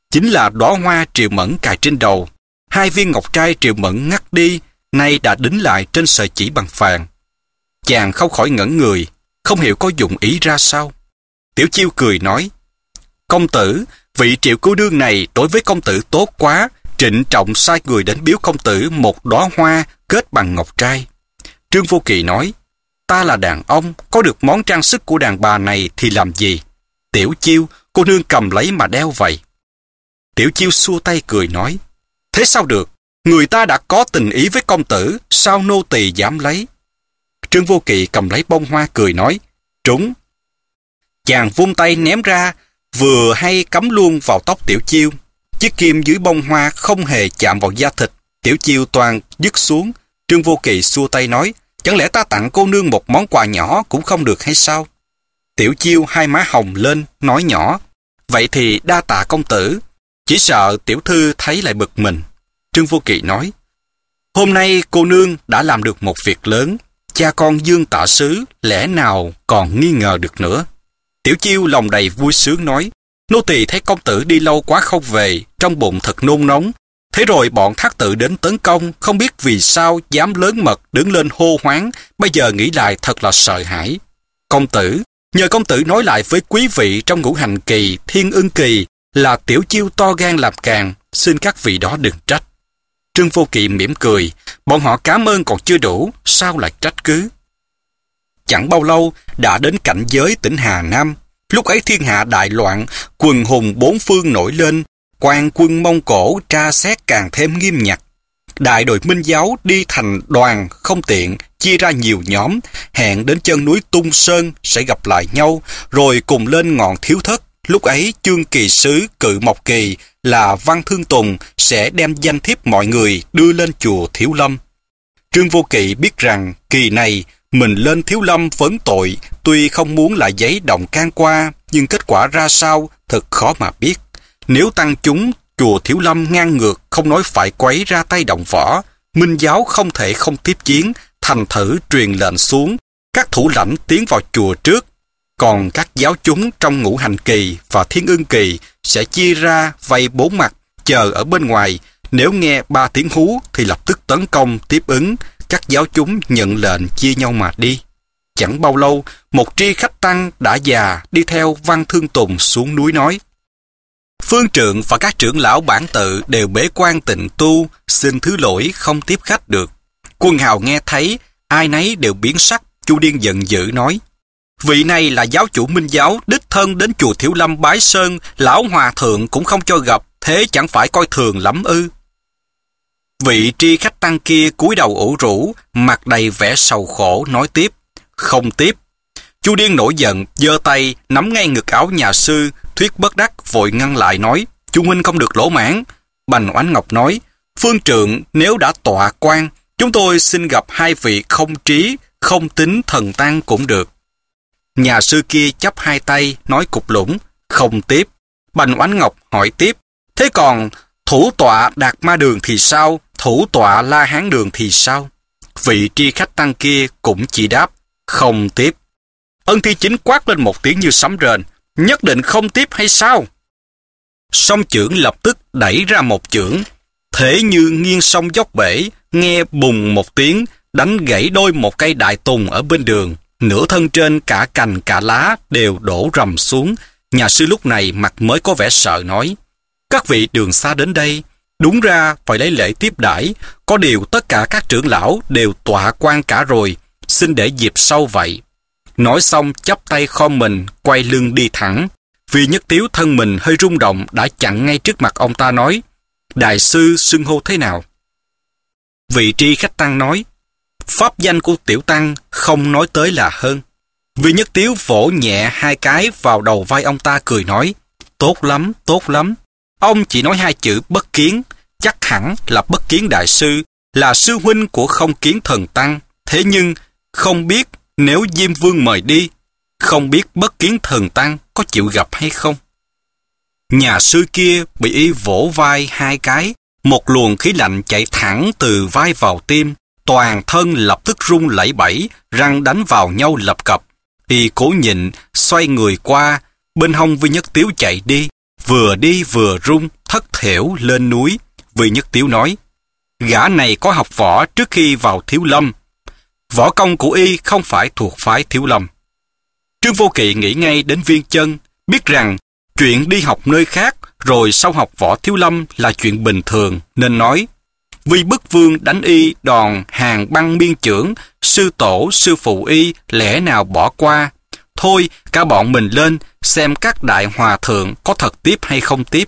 A: chính là đóa hoa Triệu Mẫn cài trên đầu. Hai viên ngọc trai Triệu Mẫn ngắt đi, nay đã đính lại trên sợi chỉ bằng vàng. Chàng không khỏi ngẩn người, không hiểu có dụng ý ra sao. Tiểu Chiêu cười nói, công tử, vị Triệu cô nương này đối với công tử tốt quá, trịnh trọng sai người đến biếu công tử một đóa hoa kết bằng ngọc trai. Trương Vô Kỵ nói, ta là đàn ông, có được món trang sức của đàn bà này thì làm gì? Tiểu Chiêu, cô nương cầm lấy mà đeo vậy. Tiểu Chiêu xua tay cười nói, thế sao được? Người ta đã có tình ý với công tử, sao nô tỳ dám lấy? Trương Vô Kỵ cầm lấy bông hoa cười nói, trúng. Chàng vung tay ném ra, vừa hay cắm luôn vào tóc Tiểu Chiêu. Chiếc kim dưới bông hoa không hề chạm vào da thịt, Tiểu Chiêu toàn dứt xuống. Trương Vô Kỵ xua tay nói, chẳng lẽ ta tặng cô nương một món quà nhỏ cũng không được hay sao? Tiểu Chiêu hai má hồng lên, nói nhỏ, vậy thì đa tạ công tử, chỉ sợ tiểu thư thấy lại bực mình. Trương Vô Kỵ nói, hôm nay cô nương đã làm được một việc lớn, cha con Dương Tạ Sứ lẽ nào còn nghi ngờ được nữa. Tiểu Chiêu lòng đầy vui sướng nói, nô tỳ thấy công tử đi lâu quá không về, trong bụng thật nôn nóng. Thế rồi bọn thác tự đến tấn công, không biết vì sao dám lớn mật đứng lên hô hoáng, bây giờ nghĩ lại thật là sợ hãi. Công tử, nhờ công tử nói lại với quý vị trong Ngũ Hành Kỳ, Thiên Ưng Kỳ là Tiểu Chiêu to gan làm càng, xin các vị đó đừng trách. Trương Vô Kỵ mỉm cười, bọn họ cảm ơn còn chưa đủ, sao lại trách cứ? Chẳng bao lâu đã đến cảnh giới tỉnh Hà Nam. Lúc ấy thiên hạ đại loạn, quần hùng bốn phương nổi lên, quan quân Mông Cổ tra xét càng thêm nghiêm ngặt. Đại đội Minh Giáo đi thành đoàn không tiện, chia ra nhiều nhóm, hẹn đến chân núi Tung Sơn sẽ gặp lại nhau, rồi cùng lên ngọn Thiếu Thất. Lúc ấy chương kỳ sứ Cự Mộc Kỳ là Văn Thương Tùng sẽ đem danh thiếp mọi người đưa lên chùa Thiếu Lâm. Trương Vô Kỵ biết rằng kỳ này mình lên Thiếu Lâm vấn tội, tuy không muốn lại giấy động can qua, nhưng kết quả ra sao thật khó mà biết. Nếu tăng chúng chùa Thiếu Lâm ngang ngược, không nói phải quấy ra tay động võ, Minh Giáo không thể không tiếp chiến, thành thử truyền lệnh xuống, các thủ lãnh tiến vào chùa trước, còn các giáo chúng trong Ngũ Hành Kỳ và Thiên Ưng Kỳ sẽ chia ra vây bốn mặt, chờ ở bên ngoài. Nếu nghe ba tiếng hú thì lập tức tấn công tiếp ứng. Các giáo chúng nhận lệnh chia nhau mà đi. Chẳng bao lâu, một tri khách tăng đã già đi theo Văn Thương Tùng xuống núi nói, phương trượng và các trưởng lão bản tự đều bế quan tịnh tu, xin thứ lỗi không tiếp khách được. Quân hào nghe thấy, ai nấy đều biến sắc. Chu Điên giận dữ nói, vị này là giáo chủ Minh Giáo, đích thân đến chùa Thiếu Lâm bái sơn, lão hòa thượng cũng không cho gặp, thế chẳng phải coi thường lắm ư? Vị tri khách tăng kia cúi đầu ủ rũ, mặt đầy vẻ sầu khổ, nói tiếp, không tiếp. Chu Điên nổi giận, giơ tay nắm ngay ngực áo nhà sư. Thuyết bất đắc vội ngăn lại nói, Chu huynh không được lỗ mãn. Bành Oánh Ngọc nói, phương trượng nếu đã tọa quan, chúng tôi xin gặp hai vị không trí, không tính thần tăng cũng được. Nhà sư kia chắp hai tay, nói cục lũng, không tiếp. Bành Oánh Ngọc hỏi tiếp, thế còn thủ tọa Đạt Ma Đường thì sao? Thủ tọa La Hán Đường thì sao? Vị tri khách tăng kia cũng chỉ đáp, không tiếp. Ân Thi Chính quát lên một tiếng như sấm rền, nhất định không tiếp hay sao? Song chưởng lập tức đẩy ra một chưởng, thế như nghiêng sông dốc bể, nghe bùng một tiếng, đánh gãy đôi một cây đại tùng ở bên đường. Nửa thân trên cả cành cả lá đều đổ rầm xuống. Nhà sư lúc này mặt mới có vẻ sợ nói, các vị đường xa đến đây, đúng ra phải lấy lễ tiếp đãi, có điều tất cả các trưởng lão đều tọa quan cả rồi, xin để dịp sau vậy. Nói xong chắp tay khom mình, quay lưng đi thẳng. Vì Nhất Tiếu thân mình hơi rung động đã chặn ngay trước mặt ông ta nói, đại sư xưng hô thế nào? Vị tri khách tăng nói, pháp danh của tiểu tăng không nói tới là hơn. Vì Nhất Tiếu vỗ nhẹ hai cái vào đầu vai ông ta cười nói, tốt lắm, tốt lắm. Ông chỉ nói hai chữ bất kiến, chắc hẳn là bất kiến đại sư, là sư huynh của không kiến thần tăng. Thế nhưng, không biết nếu Diêm Vương mời đi, không biết bất kiến thần tăng có chịu gặp hay không. Nhà sư kia bị y vỗ vai hai cái, một luồng khí lạnh chạy thẳng từ vai vào tim, toàn thân lập tức run lẩy bẩy, răng đánh vào nhau lập cập. Y cố nhịn, xoay người qua, bên hông Vi Nhất Tiếu chạy đi, vừa đi vừa run, thất thểu lên núi. Vì Nhất Tiếu nói, gã này có học võ trước khi vào Thiếu Lâm. Võ công của y không phải thuộc phái Thiếu Lâm. Trương Vô Kỵ nghĩ ngay đến Viên Chân, biết rằng chuyện đi học nơi khác rồi sau học võ Thiếu Lâm là chuyện bình thường, nên nói, vì bức vương đánh y đòn hàng băng miên chưởng, sư tổ sư phụ y lẽ nào bỏ qua. Thôi cả bọn mình lên xem các đại hòa thượng có thật tiếp hay không tiếp.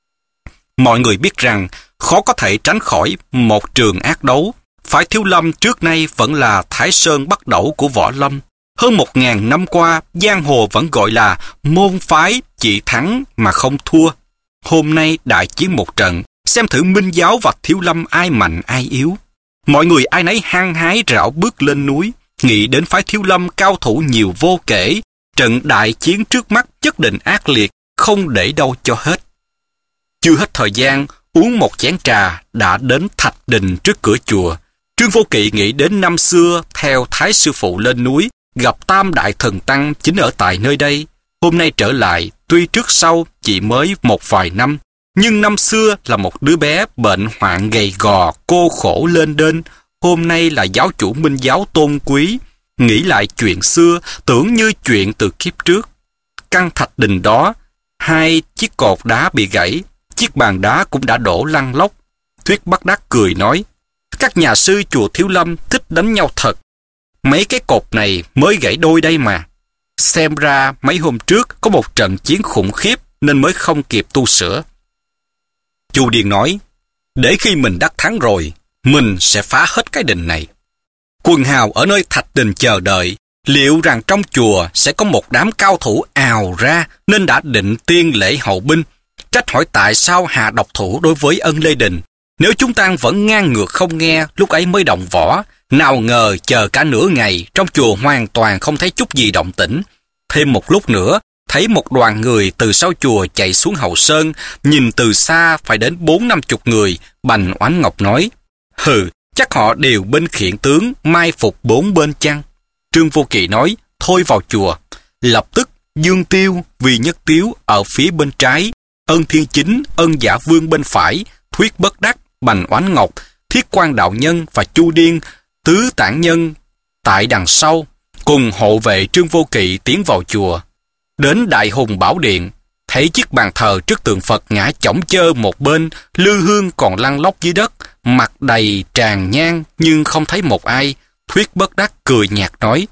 A: Mọi người biết rằng khó có thể tránh khỏi một trường ác đấu. Phái Thiếu Lâm trước nay vẫn là Thái Sơn bắt đẩu của võ lâm. Hơn một ngàn năm qua, giang hồ vẫn gọi là môn phái chỉ thắng mà không thua. Hôm nay đại chiến một trận, xem thử Minh Giáo và Thiếu Lâm ai mạnh ai yếu. Mọi người ai nấy hăng hái rảo bước lên núi, nghĩ đến phái Thiếu Lâm cao thủ nhiều vô kể. Trận đại chiến trước mắt nhất định ác liệt, không để đâu cho hết. Chưa hết thời gian, uống một chén trà đã đến thạch đình trước cửa chùa. Trương Vô Kỵ nghĩ đến năm xưa theo Thái sư phụ lên núi, gặp Tam Đại Thần Tăng chính ở tại nơi đây. Hôm nay trở lại, tuy trước sau chỉ mới một vài năm, nhưng năm xưa là một đứa bé bệnh hoạn gầy gò, cô khổ lên đên. Hôm nay là giáo chủ Minh Giáo tôn quý. Nghĩ lại chuyện xưa, tưởng như chuyện từ kiếp trước. Căn thạch đình đó, hai chiếc cột đá bị gãy, chiếc bàn đá cũng đã đổ lăn lóc. Thuyết Bất Đắc cười nói, các nhà sư chùa Thiếu Lâm thích đánh nhau thật. Mấy cái cột này mới gãy đôi đây mà. Xem ra mấy hôm trước có một trận chiến khủng khiếp nên mới không kịp tu sửa. Chu Điền nói, để khi mình đắc thắng rồi, mình sẽ phá hết cái đình này. Quần hào ở nơi thạch đình chờ đợi, liệu rằng trong chùa sẽ có một đám cao thủ ào ra nên đã định tiên lễ hậu binh. Trách hỏi tại sao hạ độc thủ đối với Ân Lê Đình. Nếu chúng ta vẫn ngang ngược không nghe, lúc ấy mới động võ. Nào ngờ chờ cả nửa ngày, trong chùa hoàn toàn không thấy chút gì động tĩnh. Thêm một lúc nữa, thấy một đoàn người từ sau chùa chạy xuống hậu sơn, nhìn từ xa phải đến bốn năm chục người. Bành Oánh Ngọc nói, hừ, chắc họ đều binh khiển tướng, mai phục bốn bên chăng. Trương Vô Kỵ nói, thôi vào chùa. Lập tức Dương Tiêu, Vì Nhất Tiếu ở phía bên trái, Ân Thiên Chính, Ân Giả Vương bên phải, Thuyết Bất Đắc, Bành Oánh Ngọc, Thiết Quan Đạo Nhân và Chu Điên, Tứ Tản Nhân tại đằng sau, cùng hộ vệ Trương Vô Kỵ tiến vào chùa. Đến Đại Hùng Bảo Điện, thấy chiếc bàn thờ trước tượng Phật ngã chỏng chơ một bên, lư hương còn lăn lóc dưới đất, mặt đầy tràn nhang nhưng không thấy một ai. Thuyết Bất Đắc cười nhạt nói,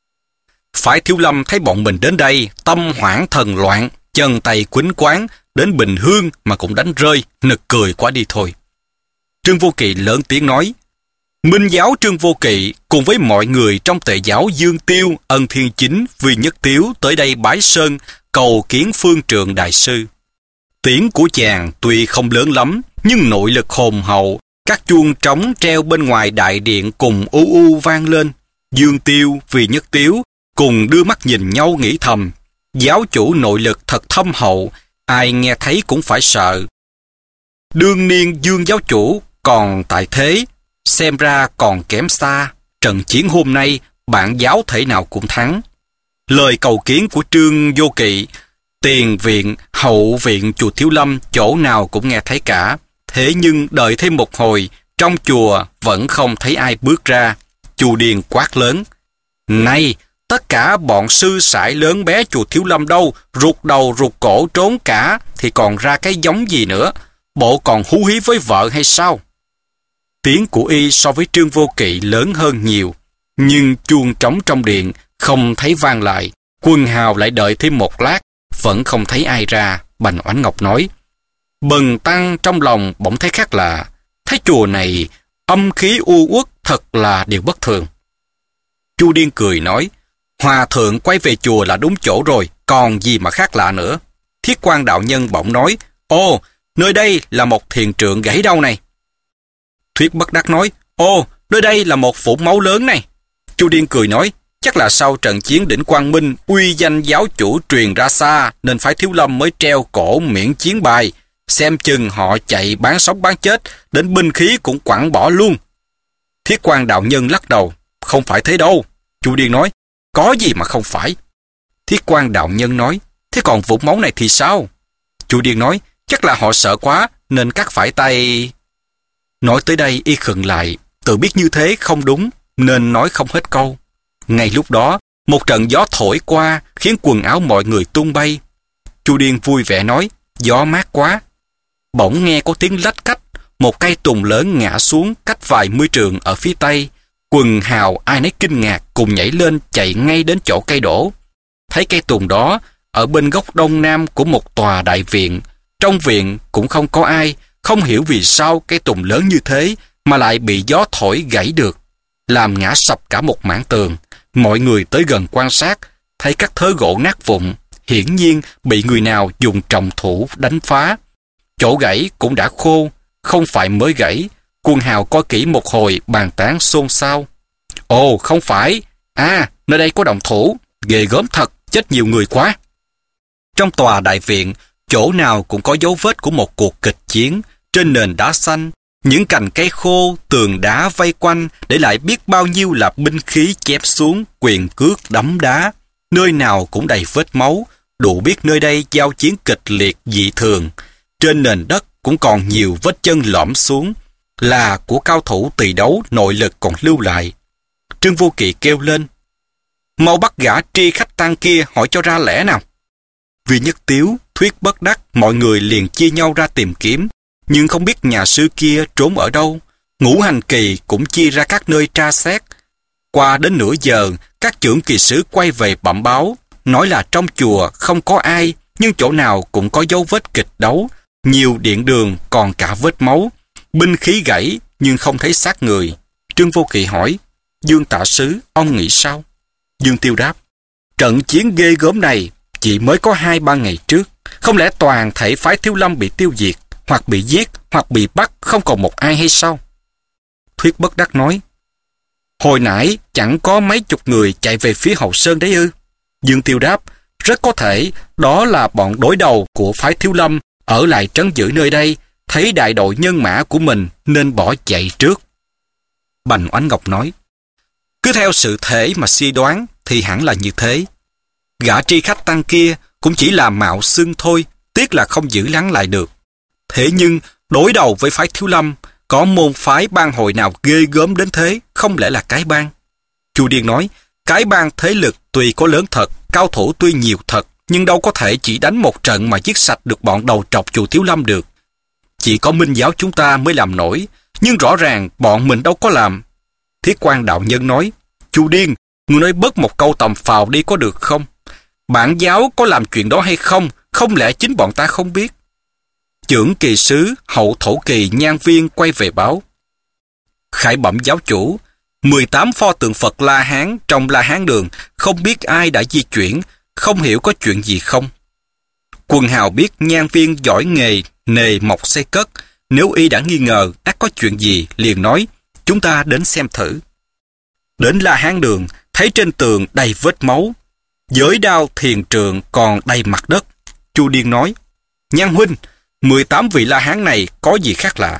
A: phái Thiếu Lâm thấy bọn mình đến đây, tâm hoảng thần loạn, chân tay quýnh quáng, đến bình hương mà cũng đánh rơi, nực cười quá đi thôi. Trương Vô Kỵ lớn tiếng nói, Minh Giáo Trương Vô Kỵ cùng với mọi người trong Tề Giáo Dương Tiêu, Ân Thiên Chính, Vì Nhất Tiếu tới đây bái sơn, cầu kiến Phương Trượng Đại Sư. Tiếng của chàng tuy không lớn lắm, nhưng nội lực hồn hậu, các chuông trống treo bên ngoài đại điện cùng u u vang lên. Dương Tiêu, Vì Nhất Tiếu cùng đưa mắt nhìn nhau nghĩ thầm, giáo chủ nội lực thật thâm hậu, ai nghe thấy cũng phải sợ. Đương niên Dương giáo chủ còn tại thế, xem ra còn kém xa. Trận chiến hôm nay, bạn giáo thể nào cũng thắng. Lời cầu kiến của Trương Vô Kỵ, tiền viện, hậu viện chùa Thiếu Lâm chỗ nào cũng nghe thấy cả. Thế nhưng đợi thêm một hồi, trong chùa vẫn không thấy ai bước ra. Chu Điền quát lớn, này, tất cả bọn sư sãi lớn bé chùa Thiếu Lâm đâu, rụt đầu rụt cổ trốn cả, thì còn ra cái giống gì nữa? Bộ còn hú hí với vợ hay sao? Tiếng của y so với Trương Vô Kỵ lớn hơn nhiều, nhưng chuông trống trong điện không thấy vang lại. Quân hào lại đợi thêm một lát, vẫn không thấy ai ra. Bành Oánh Ngọc nói, bần tăng trong lòng bỗng thấy khác lạ, thấy chùa này âm khí u uất, thật là điều bất thường. Chu Điên cười nói, hòa thượng quay về chùa là đúng chỗ rồi, còn gì mà khác lạ nữa. Thiết Quan Đạo Nhân bỗng nói, ô, nơi đây là một thiền trượng gãy đâu này. Thuyết Bất Đắc nói, ô, nơi đây là một vũng máu lớn này. Chu Điên cười nói, chắc là sau trận chiến đỉnh Quang Minh, uy danh giáo chủ truyền ra xa, nên phái Thiếu Lâm mới treo cổ miễn chiến bài. Xem chừng họ chạy bán sống bán chết, đến binh khí cũng quẳng bỏ luôn. Thiết Quan Đạo Nhân lắc đầu, không phải thế đâu. Chu Điên nói, có gì mà không phải. Thiết Quan Đạo Nhân nói, thế còn vũng máu này thì sao? Chu Điên nói, Chắc là họ sợ quá nên cắt phải tay. Nói tới đây y khựng lại, tự biết như thế không đúng nên nói không hết câu. Ngay lúc đó, một trận gió thổi qua khiến quần áo mọi người tung bay. Chu Điên vui vẻ nói, gió mát quá. Bỗng nghe có tiếng lách cách, một cây tùng lớn ngã xuống cách vài mươi trượng ở phía tây. Quần hào ai nấy kinh ngạc cùng nhảy lên chạy ngay đến chỗ cây đổ. Thấy cây tùng đó ở bên góc đông nam của một tòa đại viện. Trong viện cũng không có ai, không hiểu vì sao cây tùng lớn như thế mà lại bị gió thổi gãy được, làm ngã sập cả một mảng tường. Mọi người tới gần quan sát, thấy các thớ gỗ nát vụn, hiển nhiên bị người nào dùng trọng thủ đánh phá. Chỗ gãy cũng đã khô, không phải mới gãy. Quân hào coi kỹ một hồi bàn tán xôn xao. Ồ, không phải. À, nơi đây có động thủ. Ghê gớm thật, chết nhiều người quá. Trong tòa đại viện, chỗ nào cũng có dấu vết của một cuộc kịch chiến. Trên nền đá xanh, những cành cây khô, tường đá vây quanh để lại biết bao nhiêu là binh khí chém xuống, quyền cước đấm đá. Nơi nào cũng đầy vết máu, đủ biết nơi đây giao chiến kịch liệt dị thường. Trên nền đất cũng còn nhiều vết chân lõm xuống, là của cao thủ tỳ đấu nội lực còn lưu lại. Trương Vô Kỵ kêu lên, mau bắt gã tri khách tăng kia hỏi cho ra lẽ nào. Vì Nhất Tiếu, Thuyết Bất Đắc, mọi người liền chia nhau ra tìm kiếm, nhưng không biết nhà sư kia trốn ở đâu. Ngũ Hành Kỳ cũng chia ra các nơi tra xét. Qua đến nửa giờ, các trưởng kỳ sứ quay về bẩm báo, nói là trong chùa không có ai, nhưng chỗ nào cũng có dấu vết kịch đấu, nhiều điện đường còn cả vết máu, binh khí gãy nhưng không thấy xác người. Trương Vô Kỵ hỏi, Dương Tả Sứ, ông nghĩ sao? Dương Tiêu đáp, trận chiến ghê gớm này chỉ mới có hai ba ngày trước, không lẽ toàn thể phái Thiếu Lâm bị tiêu diệt, hoặc bị giết, hoặc bị bắt, không còn một ai hay sao? Thuyết Bất Đắc nói, hồi nãy chẳng có mấy chục người chạy về phía Hậu Sơn đấy ư? Dương Tiêu đáp, rất có thể đó là bọn đối đầu của phái Thiếu Lâm ở lại trấn giữ nơi đây, thấy đại đội nhân mã của mình nên bỏ chạy trước. Bành Oánh Ngọc nói, cứ theo sự thể mà suy đoán thì hẳn là như thế. Gã tri khách tăng kia cũng chỉ là mạo xưng thôi, tiếc là không giữ lắng lại được. Thế nhưng đối đầu với phái Thiếu Lâm, có môn phái bang hội nào ghê gớm đến thế, không lẽ là Cái Bang? Chu Điên nói, Cái Bang thế lực tuy có lớn thật, cao thủ tuy nhiều thật, nhưng đâu có thể chỉ đánh một trận mà giết sạch được bọn đầu trọc chùa Thiếu Lâm được. Chỉ có Minh giáo chúng ta mới làm nổi, nhưng rõ ràng bọn mình đâu có làm. Thiết Quan đạo nhân nói, Chu Điên, ngươi nói bớt một câu tầm phào đi có được không? Bản giáo có làm chuyện đó hay không, không lẽ chính bọn ta không biết? Trưởng kỳ sứ Hậu Thổ Kỳ Nhan Viên quay về báo, khải bẩm giáo chủ, mười tám pho tượng Phật La Hán trong La Hán đường không biết ai đã di chuyển, không hiểu có chuyện gì không. Quần hào biết Nhan Viên giỏi nghề nề mộc xây cất, nếu y đã nghi ngờ ắt có chuyện gì liền nói, chúng ta đến xem thử. Đến La Hán đường, thấy trên tường đầy vết máu, giới đao thiền trượng còn đầy mặt đất. Chu Điên nói, Nhan huynh, mười tám vị La Hán này có gì khác lạ?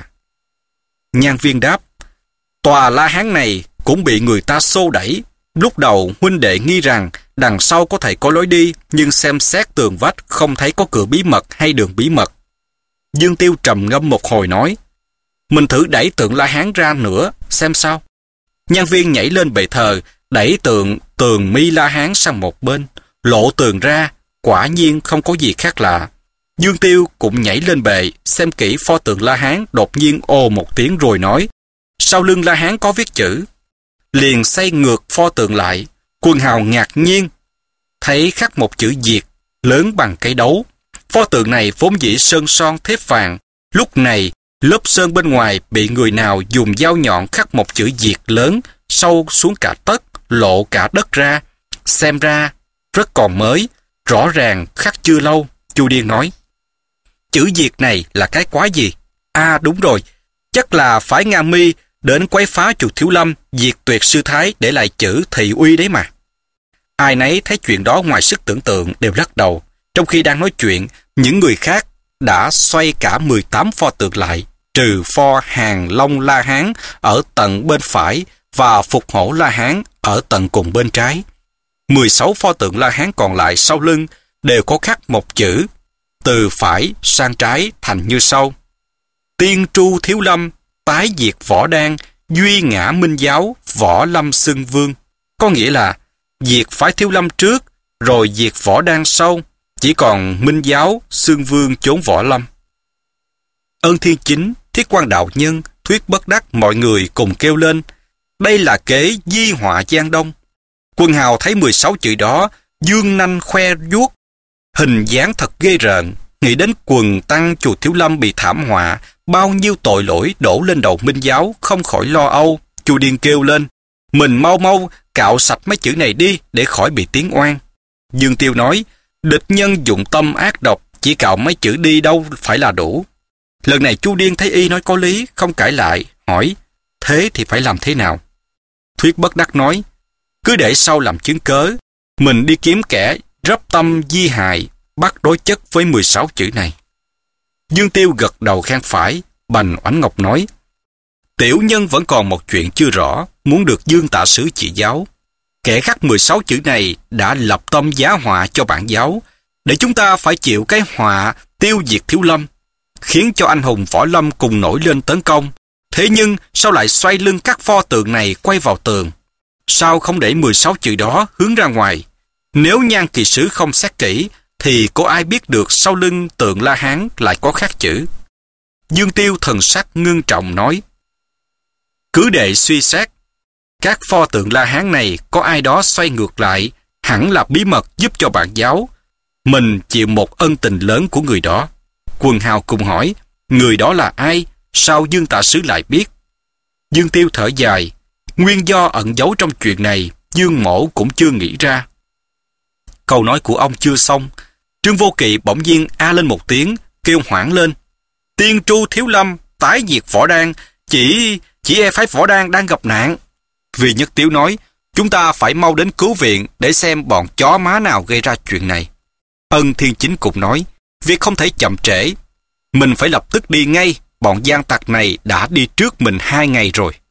A: Nhan Viên đáp, tòa La Hán này cũng bị người ta xô đẩy. Lúc đầu huynh đệ nghi rằng đằng sau có thể có lối đi, nhưng xem xét tường vách không thấy có cửa bí mật hay đường bí mật. Dương Tiêu trầm ngâm một hồi nói, mình thử đẩy tượng La Hán ra nữa, xem sao. Nhan Viên nhảy lên bệ thờ, đẩy tượng tường mi La Hán sang một bên, lộ tường ra, quả nhiên không có gì khác lạ. Dương Tiêu cũng nhảy lên bệ, xem kỹ pho tượng La Hán, đột nhiên ồ một tiếng rồi nói, sau lưng La Hán có viết chữ. Liền xây ngược pho tượng lại, quần hào ngạc nhiên, thấy khắc một chữ Diệt, lớn bằng cây đấu. Pho tượng này vốn dĩ sơn son thép vàng, lúc này lớp sơn bên ngoài bị người nào dùng dao nhọn khắc một chữ Diệt lớn, sâu xuống cả tấc, lộ cả đất ra. Xem ra rất còn mới, rõ ràng khắc chưa lâu. Chu Điên nói, chữ Diệt này là cái quái gì? À đúng rồi, chắc là phái Nga Mi đến quấy phá chùa Thiếu Lâm, diệt tuyệt sư thái để lại chữ thị uy đấy mà. Ai nấy thấy chuyện đó ngoài sức tưởng tượng đều lắc đầu. Trong khi đang nói chuyện, những người khác đã xoay cả mười tám pho tượng lại, trừ pho Hàng Long La Hán ở tận bên phải và Phục Hổ La Hán ở tận cùng bên trái. mười sáu pho tượng La Hán còn lại sau lưng đều có khắc một chữ từ phải sang trái thành như sau: Tiên tru thiếu lâm, tái diệt võ đan, duy ngã minh giáo, võ lâm xưng vương. Có nghĩa là diệt phái thiếu lâm trước, rồi diệt võ đan sau, chỉ còn minh giáo, xưng vương chốn võ lâm. Ân Thiên Chính, Thiết Quang Đạo Nhân, Thuyết Bất Đắc mọi người cùng kêu lên: đây là kế di họa Giang Đông. Quân hào thấy mười sáu chữ đó, dương nanh khoe vuốt, hình dáng thật ghê rợn. Nghĩ đến quần tăng chùa Thiếu Lâm bị thảm họa, bao nhiêu tội lỗi đổ lên đầu minh giáo, không khỏi lo âu. Chu Điên kêu lên: mình mau mau cạo sạch mấy chữ này đi để khỏi bị tiếng oan. Dương Tiêu nói: địch nhân dụng tâm ác độc, chỉ cạo mấy chữ đi đâu phải là đủ. Lần này Chu Điên thấy y nói có lý, không cãi lại, hỏi: thế thì phải làm thế nào? Thuyết Bất Đắc nói: cứ để sau làm chứng cớ, mình đi kiếm kẻ rắp tâm di hại, bắt đối chất với mười sáu chữ này. Dương Tiêu gật đầu khen phải. Bành Oánh Ngọc nói: tiểu nhân vẫn còn một chuyện chưa rõ, muốn được Dương Tạ Sứ chỉ giáo. Kẻ khắc mười sáu chữ này đã lập tâm giá họa cho bản giáo, để chúng ta phải chịu cái họa tiêu diệt Thiếu Lâm, khiến cho anh hùng võ lâm cùng nổi lên tấn công. Thế nhưng sao lại xoay lưng các pho tượng này quay vào tường? Sao không để mười sáu chữ đó hướng ra ngoài? Nếu Nhan Kỳ Sứ không xét kỹ, thì có ai biết được sau lưng tượng La Hán lại có khắc chữ? Dương Tiêu thần sắc ngưng trọng nói: cứ để suy xét, các pho tượng La Hán này có ai đó xoay ngược lại, hẳn là bí mật giúp cho bản giáo. Mình chịu một ân tình lớn của người đó. Quần hào cùng hỏi: người đó là ai? Sao Dương Tạ Sứ lại biết? Dương Tiêu thở dài: nguyên do ẩn giấu trong chuyện này, Dương Mỗ cũng chưa nghĩ ra. Câu nói của ông chưa xong, Trương Vô Kỵ bỗng nhiên a lên một tiếng, kêu hoảng lên: tiên tru Thiếu Lâm, tái diệt võ đan, chỉ chỉ e phái võ đan đang gặp nạn. Vì Nhất Tiếu nói: chúng ta phải mau đến cứu viện để xem bọn chó má nào gây ra chuyện này. Ân Thiên Chính cũng nói: việc không thể chậm trễ, mình phải lập tức đi ngay, bọn gian tặc này đã đi trước mình hai ngày rồi.